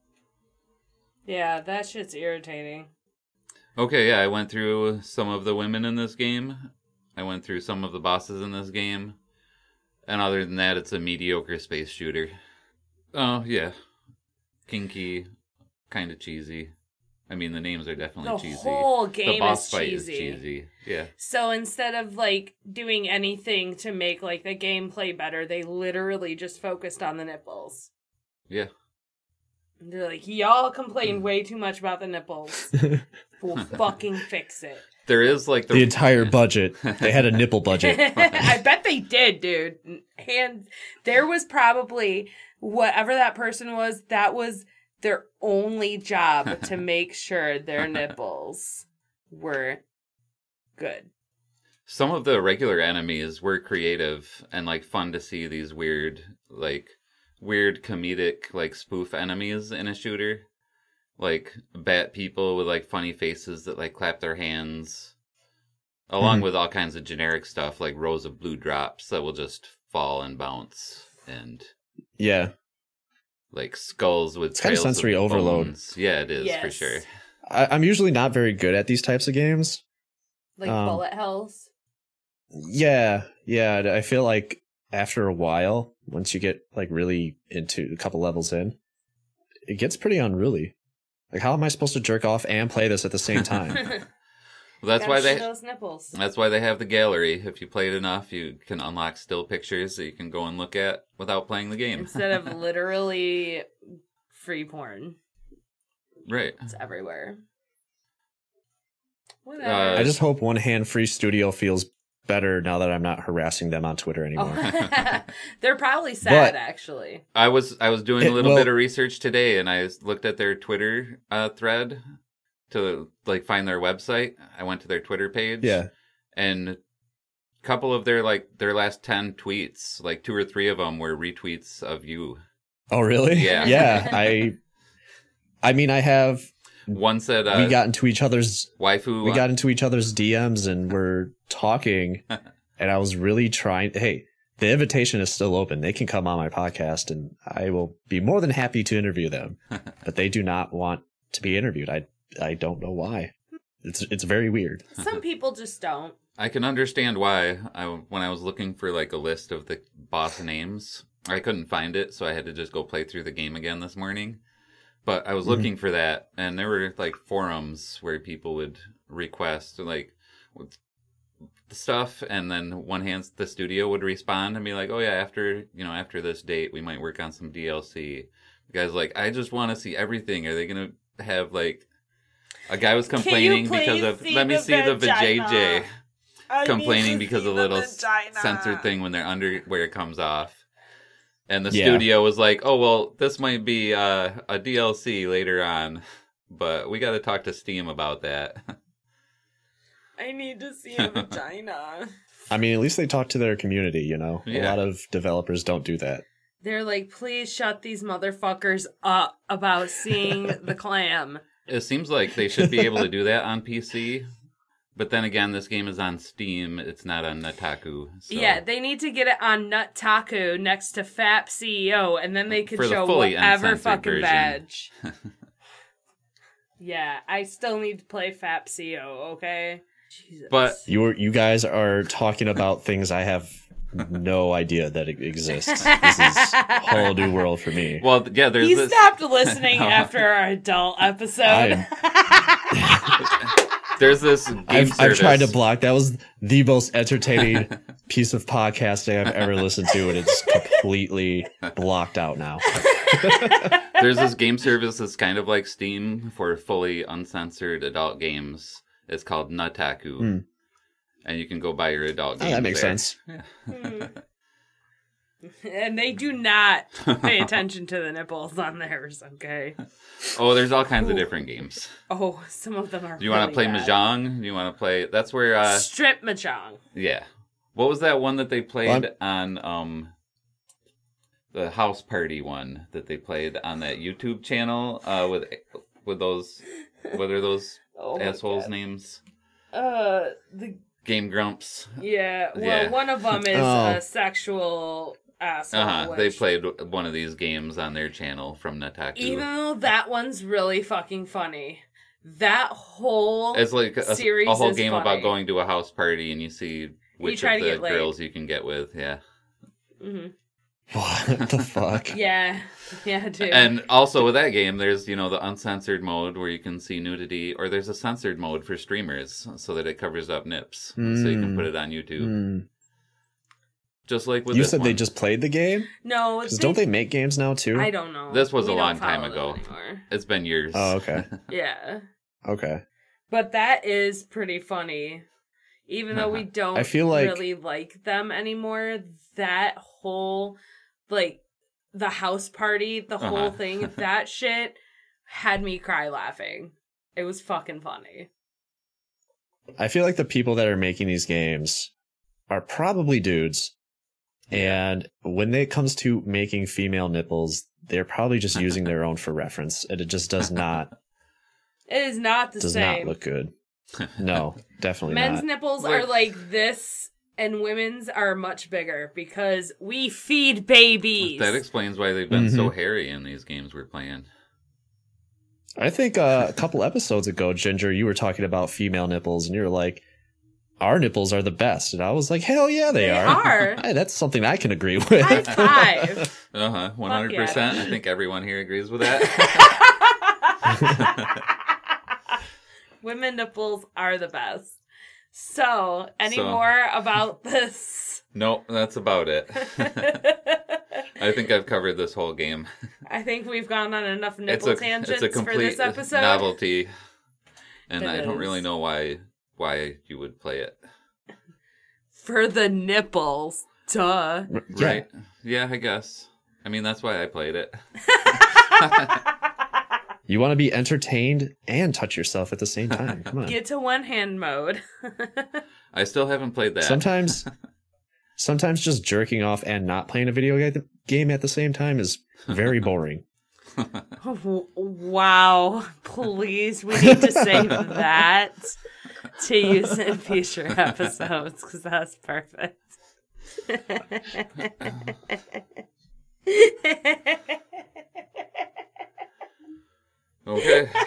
Yeah, that shit's irritating. Okay, yeah, I went through some of the women in this game. I went through some of the bosses in this game. And other than that, it's a mediocre space shooter. Oh, yeah. Kinky, kind of cheesy. I mean, the names are definitely The cheesy. whole game the boss is fight cheesy. is cheesy. Yeah. So instead of like doing anything to make like the gameplay better, they literally just focused on the nipples. Yeah. And they're like, y'all complain way too much about the nipples. We'll fucking fix it. There is like the, The entire budget. They had a nipple budget. I bet they did, dude. And there was probably whatever that person was, that was their only job to make sure their nipples were good. Some of the regular enemies were creative and like fun to see these weird, like weird comedic like spoof enemies in a shooter. Like bat people with like funny faces that like clap their hands. Along Mhm. with all kinds of generic stuff like rows of blue drops that will just fall and bounce, and Yeah. like skulls with It's kinda trails of sensory overload. bones. Yeah, it is for Yes. sure. I, I'm usually not very good at these types of games. Like Um, bullet hells. Yeah. Yeah. I feel like after a while, once you get like really into a couple levels in, it gets pretty unruly. Like, how am I supposed to jerk off and play this at the same time? Well, that's Gotta why see they those nipples. that's why they have the gallery. If you played enough, you can unlock still pictures that you can go and look at without playing the game. Instead of literally free porn. Right. It's everywhere. Whatever. Uh, I just hope One Hand Free Studio feels better now that I'm not harassing them on Twitter anymore. Oh. They're probably sad, But- actually. I was I was doing a It- little well- bit of research today, and I looked at their Twitter uh, thread to like find their website. I went to their Twitter page. Yeah. And a couple of their like their last ten tweets, like two or three of them were retweets of you. Oh, really? Yeah. Yeah. I. I mean, I have. One said, uh, we got into each other's. "Waifu." We got into each other's D Ms and we're talking, and I was really trying. Hey, the invitation is still open. They can come on my podcast, and I will be more than happy to interview them. But they do not want to be interviewed. I I don't know why. It's it's very weird. Some people just don't. I can understand why. I when I was looking for like a list of the boss names, I couldn't find it, so I had to just go play through the game again this morning. But I was Mhm. looking for that, and there were like forums where people would request like with stuff, and then one hand the studio would respond and be like, "Oh yeah, after you know after this date, we might work on some D L C." The guy's like, "I just want to see everything. Are they gonna have like?" A guy was complaining because please of see let me the see the vagina? vajayjay. I need Complaining to because see of a the little vagina. censored thing when their underwear comes off. And the Yeah. studio was like, "Oh well, this might be uh, a D L C later on, but we got to talk to Steam about that." I need to see a vagina. I mean, at least they talk to their community. You know, a Yeah. lot of developers don't do that. They're like, please shut these motherfuckers up about seeing the clam. It seems like they should be able to do that on P C, But then again, this game is on Steam. It's not on Nutaku. So. Yeah, they need to get it on Nutaku next to F A P C E O, and then they could For the show fully whatever uncensored fucking version. badge. Yeah, I still need to play F A P C E O, okay? Jesus. But You were, you guys are talking about things I have no idea that it exists. This is a whole new world for me. well, yeah, there's he this. stopped listening after our adult episode. I There's this game I've, I've service. tried to block. That was the most entertaining piece of podcasting I've ever listened to, and it's completely blocked out now. There's this game service that's kind of like Steam for fully uncensored adult games. It's called Nutaku. Hmm. And you can go buy your adult Oh, games that makes there. sense. And they do not pay attention to the nipples on theirs, okay? Oh, there's all kinds of Ooh. different games. Oh, some of them are Do you want to really play bad. Mahjong? Do you want to play... That's where... Uh, Strip Mahjong. yeah. What was that one that they played Well, on... um the house party one that they played on that YouTube channel uh, with with those... What are those Oh my assholes' God. names? Uh, the Game Grumps. yeah. Well, Yeah. one of them is Oh. a sexual asshole. Uh-huh. They which- played one of these games on their channel from Nutaku. Even though that one's really fucking funny, that whole It's like a, series a whole is game funny. about going to a house party and you see which try of to the get laid. girls you can get with. Yeah. Mhm. What the fuck? Yeah, yeah, dude. And also with that game, there's, you know, the uncensored mode where you can see nudity, or there's a censored mode for streamers so that it covers up nips, so you can Mm. put it on YouTube. Hmm. Just like with You this said they one. just played the game? no, Because don't they make games now too? I don't know. This was We a don't long time follow ago. them anymore. It's been years. Oh, okay. Yeah, Okay. but that is pretty funny. Even though we don't I feel like- really like them anymore, that whole like the house party, the whole Uh-huh. thing, that shit had me cry laughing. It was fucking funny. I feel like the people that are making these games are probably dudes. And when it comes to making female nipples, they're probably just using their own for reference. And it just does not It is not the does same. not look good. No, definitely Men's not. nipples Wait. are like this, and women's are much bigger because we feed babies. That explains why they've been so Mhm. hairy in these games we're playing. I think uh, a couple episodes ago, Ginger, you were talking about female nipples, and you were like, "Our nipples are the best," and I was like, "Hell yeah, they, They are." are. Hey, that's something I can agree with. High five. Uh-huh, one hundred yeah. percent. I think everyone here agrees with that. Women nipples are the best. So, any So- more about this? Nope, that's about it. I think I've covered this whole game. I think we've gone on enough It's nipple a, tangents it's a for complete this episode. novelty, and It I don't really is. know why why you would play it. For the nipples. Duh. Yeah. Right? Yeah, I guess. I mean, that's why I played it. You want to be entertained and touch yourself at the same time. Come on. Get to one hand mode. I still haven't played that. Sometimes, sometimes just jerking off and not playing a video ga- game at the same time is very boring. W- Wow. Please, we need to save that to use in future episodes because that's perfect. Okay.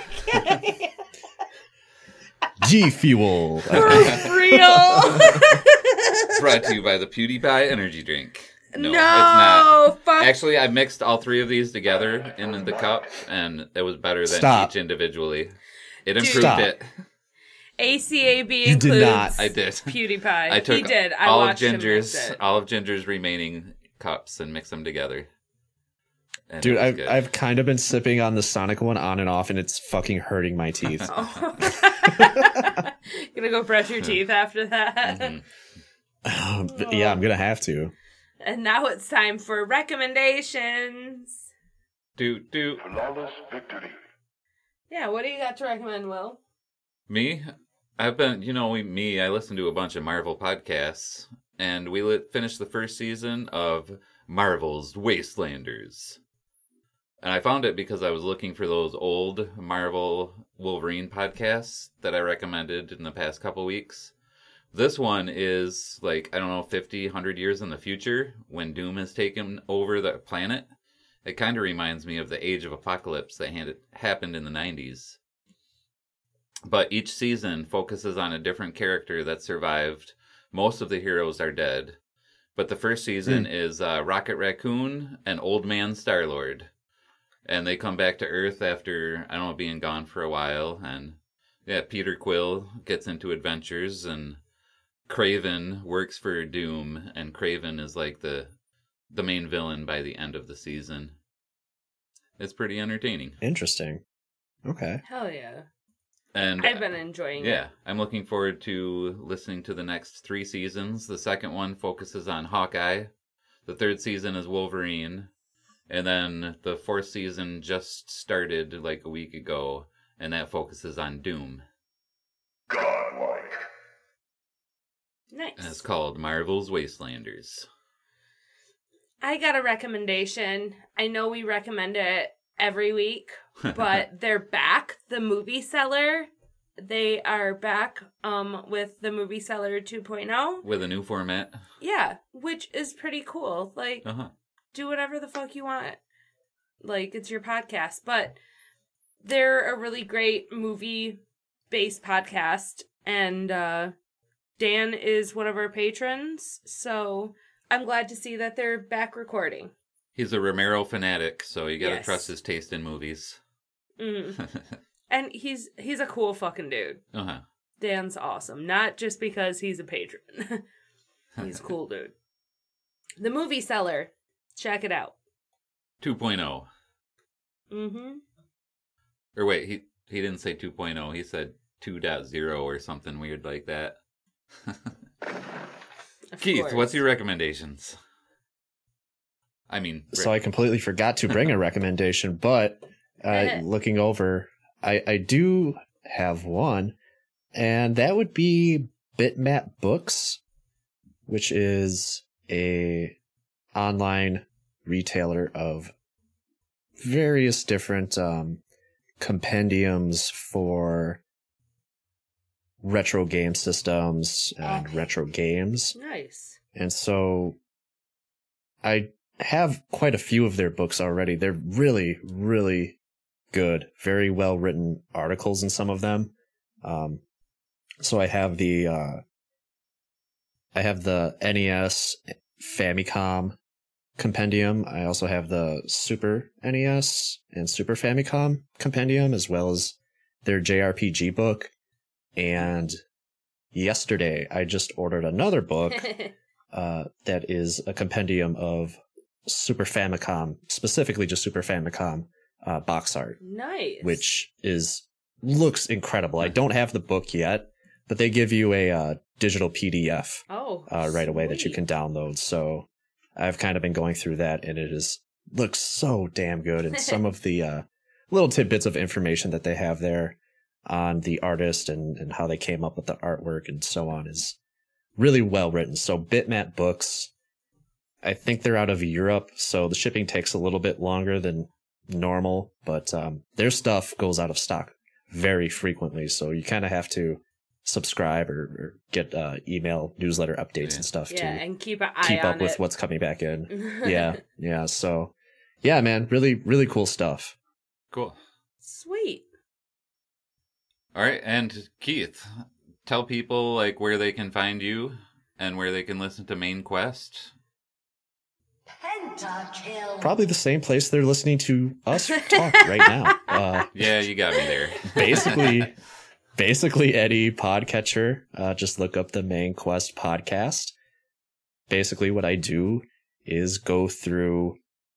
G Fuel. For real? Brought to you by the PewDiePie energy drink. No, No, it's not. fuck. Actually, I mixed all three of these together in the cup, and it was better than Stop. each individually. It improved Stop. it. A C A B You did includes not. I did. PewDiePie. I took he did. I all of watched him mix Ginger's it. all of Ginger's remaining cups and mixed them together. And Dude, it was I've, good. I've kind of been sipping on the Sonic one on and off, and it's fucking hurting my teeth. Oh. Gonna go brush your teeth after that. Mhm. But yeah, I'm gonna have to. And now it's time for recommendations. Do do Yeah, what do you got to recommend, Will? me? I've been, you know, we, me. I listen to a bunch of Marvel podcasts, and we lit, finished the first season of Marvel's Wastelanders. And I found it because I was looking for those old Marvel Wolverine podcasts that I recommended in the past couple weeks. This one is like, I don't know, fifty, one hundred years in the future when Doom has taken over the planet. It kind of reminds me of the Age of Apocalypse that had, happened in the nineties. But each season focuses on a different character that survived. Most of the heroes are dead. But the first season mm. is uh, Rocket Raccoon and Old Man Star-Lord. And they come back to Earth after, I don't know, being gone for a while. And yeah, Peter Quill gets into adventures, and Kraven works for Doom. And Kraven is like the the main villain by the end of the season. It's pretty entertaining. Interesting. Okay. Hell yeah. And I've been enjoying yeah, it. Yeah, I'm looking forward to listening to the next three seasons. The second one focuses on Hawkeye. The third season is Wolverine. And then the fourth season just started like a week ago, and that focuses on Doom. Godlike. Nice. And it's called Marvel's Wastelanders. I got a recommendation. I know we recommend it every week, but they're back. The Movie Seller. They are back um, with the Movie Seller two point oh. With a new format. Yeah, which is pretty cool. Like, uh-huh. do whatever the fuck you want. Like, it's your podcast. But they're a really great movie-based podcast. And uh, Dan is one of our patrons. So I'm glad to see that they're back recording. He's a Romero fanatic, so you gotta Yes. trust his taste in movies. Mm. And he's he's a cool fucking dude. uh-huh. Dan's awesome. Not just because he's a patron. He's a cool dude. The Movie Seller. Check it out. two point oh. Mm-hmm. Or wait, he, he didn't say two point oh. He said two point oh or something weird like that. Of Keith, course. what's your recommendations? I mean... So I completely forgot to bring a recommendation, but uh, looking over, I, I do have one, and that would be Bitmap Books, which is a online retailer of various different um, compendiums for retro game systems and Okay. retro games. Nice. And so I have quite a few of their books already. They're really, really good. Very well written articles in some of them. Um, so I have the uh, I have the N E S Famicom compendium. I also have the Super N E S and Super Famicom compendium, as well as their J R P G book. And yesterday I just ordered another book uh, that is a compendium of Super Famicom, specifically just Super Famicom uh, box art, Nice. which is looks incredible. I don't have the book yet, but they give you a uh, digital P D F oh, uh, right away that you sweet. can download. So I've kind of been going through that, and it is looks so damn good. And some of the uh, little tidbits of information that they have there on the artist and, and how they came up with the artwork and so on is really well written. So Bitmap Books, I think they're out of Europe, so the shipping takes a little bit longer than normal, but um, their stuff goes out of stock very frequently, so you kind of have to subscribe or, or get uh, email newsletter updates Yeah. and stuff Yeah, to and keep an eye keep on up with it. what's coming back in. yeah, yeah. So, yeah, man, really, really cool stuff. Cool. Sweet. All right, and Keith, tell people like where they can find you and where they can listen to Main Quest. Pentakill. Probably the same place they're listening to us talk right now. Uh, Yeah, you got me there. basically, basically any podcatcher. Uh, just look up the Main Quest podcast. Basically, what I do is go through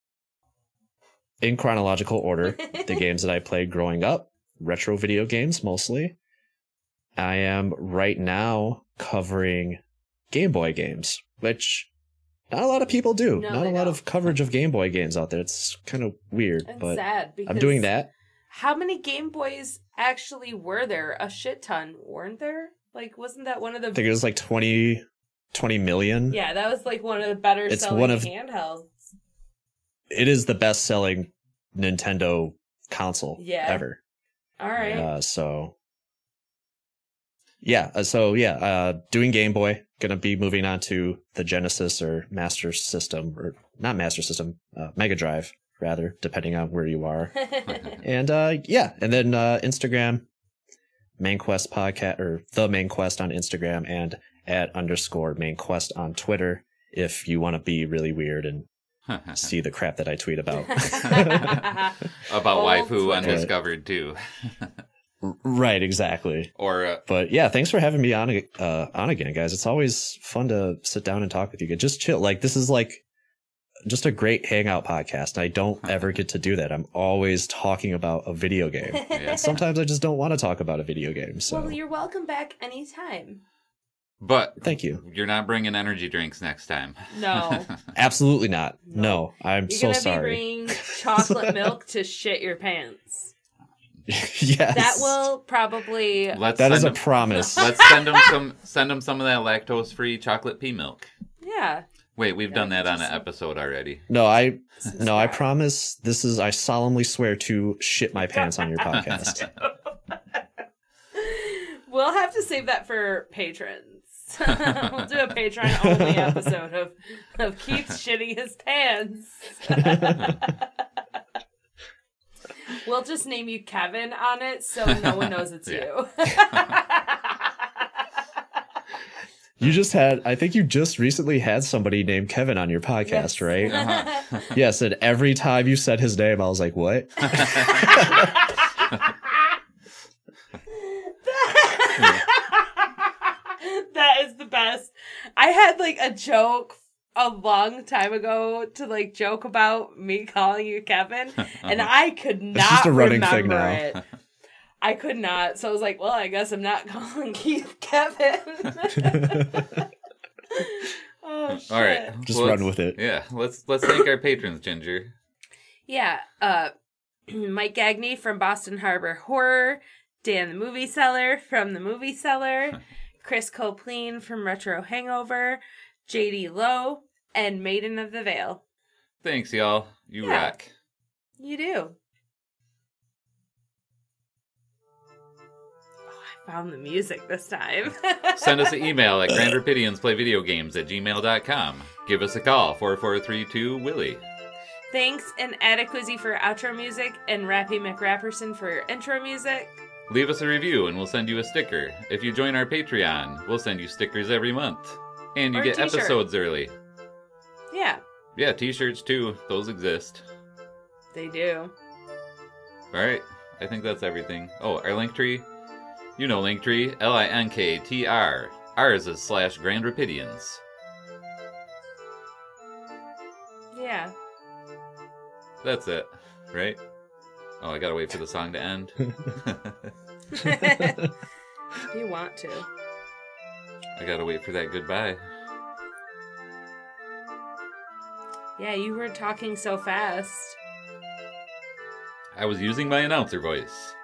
in chronological order the games that I played growing up, retro video games mostly. I am right now covering Game Boy games, which not a lot of people do. No, not a they lot don't. of coverage of Game Boy games out there. It's kind of weird, And but sad because I'm doing that. How many Game Boys actually were there? A shit ton, weren't there? Like, wasn't that one of I think the? it was like twenty, twenty million. Yeah, that was like one of the better It's selling one of- handhelds. It is the best selling Nintendo console Yeah. ever. All right. Uh, so yeah, uh, so yeah, uh, doing Game Boy. Gonna be moving on to the Genesis or Master System, or not Master System, uh, Mega Drive rather, depending on where you are. And uh, yeah, and then uh, Instagram, Main Quest podcast, or the Main Quest on Instagram, and at underscore Main Quest on Twitter. If you want to be really weird and see the crap that I tweet about. About Old waifu Twitter. undiscovered too. Right, exactly. Or uh, But yeah, thanks for having me on uh, on again, guys. It's always fun to sit down and talk with you. Just chill. Like, this is like just a great hangout podcast. I don't ever get to do that. I'm always talking about a video game. yeah. Sometimes I just don't want to talk about a video game. So Well, you're welcome back anytime. But thank you. you're not bringing energy drinks next time. No. Absolutely not. No, I'm You're so gonna sorry. be bringing chocolate milk to shit your pants. Yes. That will probably. Let's That send is a them, promise. let's send them some send them some of that lactose free chocolate pea milk. Yeah. Wait, we've Yeah, done that on just- an episode already. No, I no, I Subscribe. promise. This is. I solemnly swear to shit my pants on your podcast. We'll have to save that for patrons. We'll do a Patreon only episode of, of Keith shitting his pants. We'll just name you Kevin on it so no one knows it's you. You just had. I think you just recently had somebody named Kevin on your podcast, Yes. right? Uh-huh. Yes, and every time you said his name, I was like, "What?" That is the best. I had like a joke a long time ago to like joke about me calling you Kevin, and I could not just a running remember thing now. it. I could not, so I was like, "Well, I guess I'm not calling Keith Kevin." Oh shit! All right, Just well, run let's- with it. Yeah, let's let's thank our patrons, Ginger. Yeah, uh, Mike Gagney from Boston Harbor Horror, Dan the Movie Seller from the Movie Seller, Chris Copleen from Retro Hangover, J D Lowe, and Maiden of the Veil. Thanks, y'all. You Yeah. rock. You do. Oh, I found the music this time. Send us an email at grand rapidians play video games at gmail dot com. Give us a call, four four three two Willie. Thanks, and Adequizzy for outro music, and Rappy McRapperson for intro music. Leave us a review and we'll send you a sticker. If you join our Patreon, we'll send you stickers every month. And you Or a get t-shirt. episodes early. Yeah, Yeah, t-shirts too. Those exist. they do. Alright, I think that's everything. Oh, our link tree? You know Linktree, L I N K T R. Ours is slash Grand Rapidians. Yeah. That's it, right? Oh, I gotta wait for the song to end. You want to. I gotta wait for that goodbye. Yeah, you were talking so fast. I was using my announcer voice.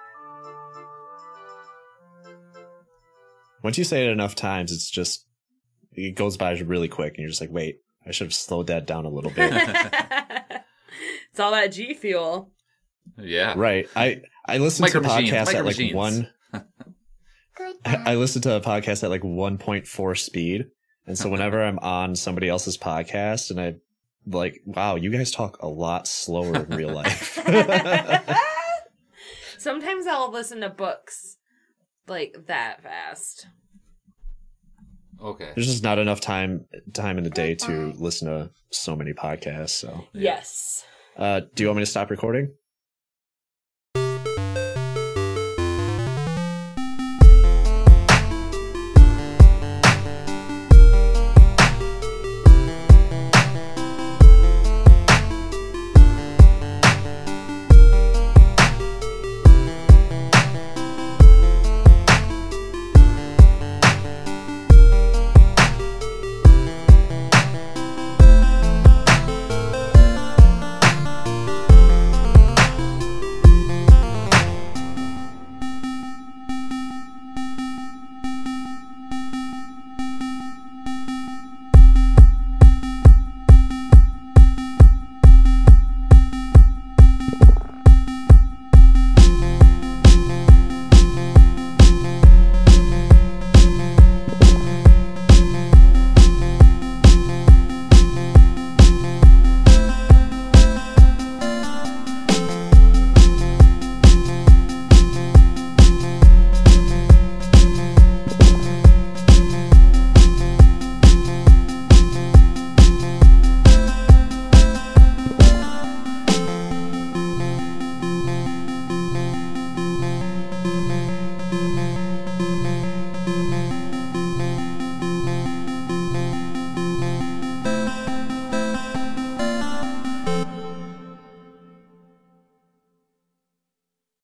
Once you say it enough times, it's just it goes by really quick, and you're just like, "Wait, I should have slowed that down a little bit." It's all that G Fuel. Yeah. Right. I I listen to Micro machines, podcasts micro at like machines. one. I listen to a podcast at like one point four speed, and so whenever I'm on somebody else's podcast, and I like, wow, you guys talk a lot slower in real life. Sometimes I'll listen to books like that fast. Okay. There's just not enough time time in the day to listen to so many podcasts. So, Yes. uh, do you want me to stop recording?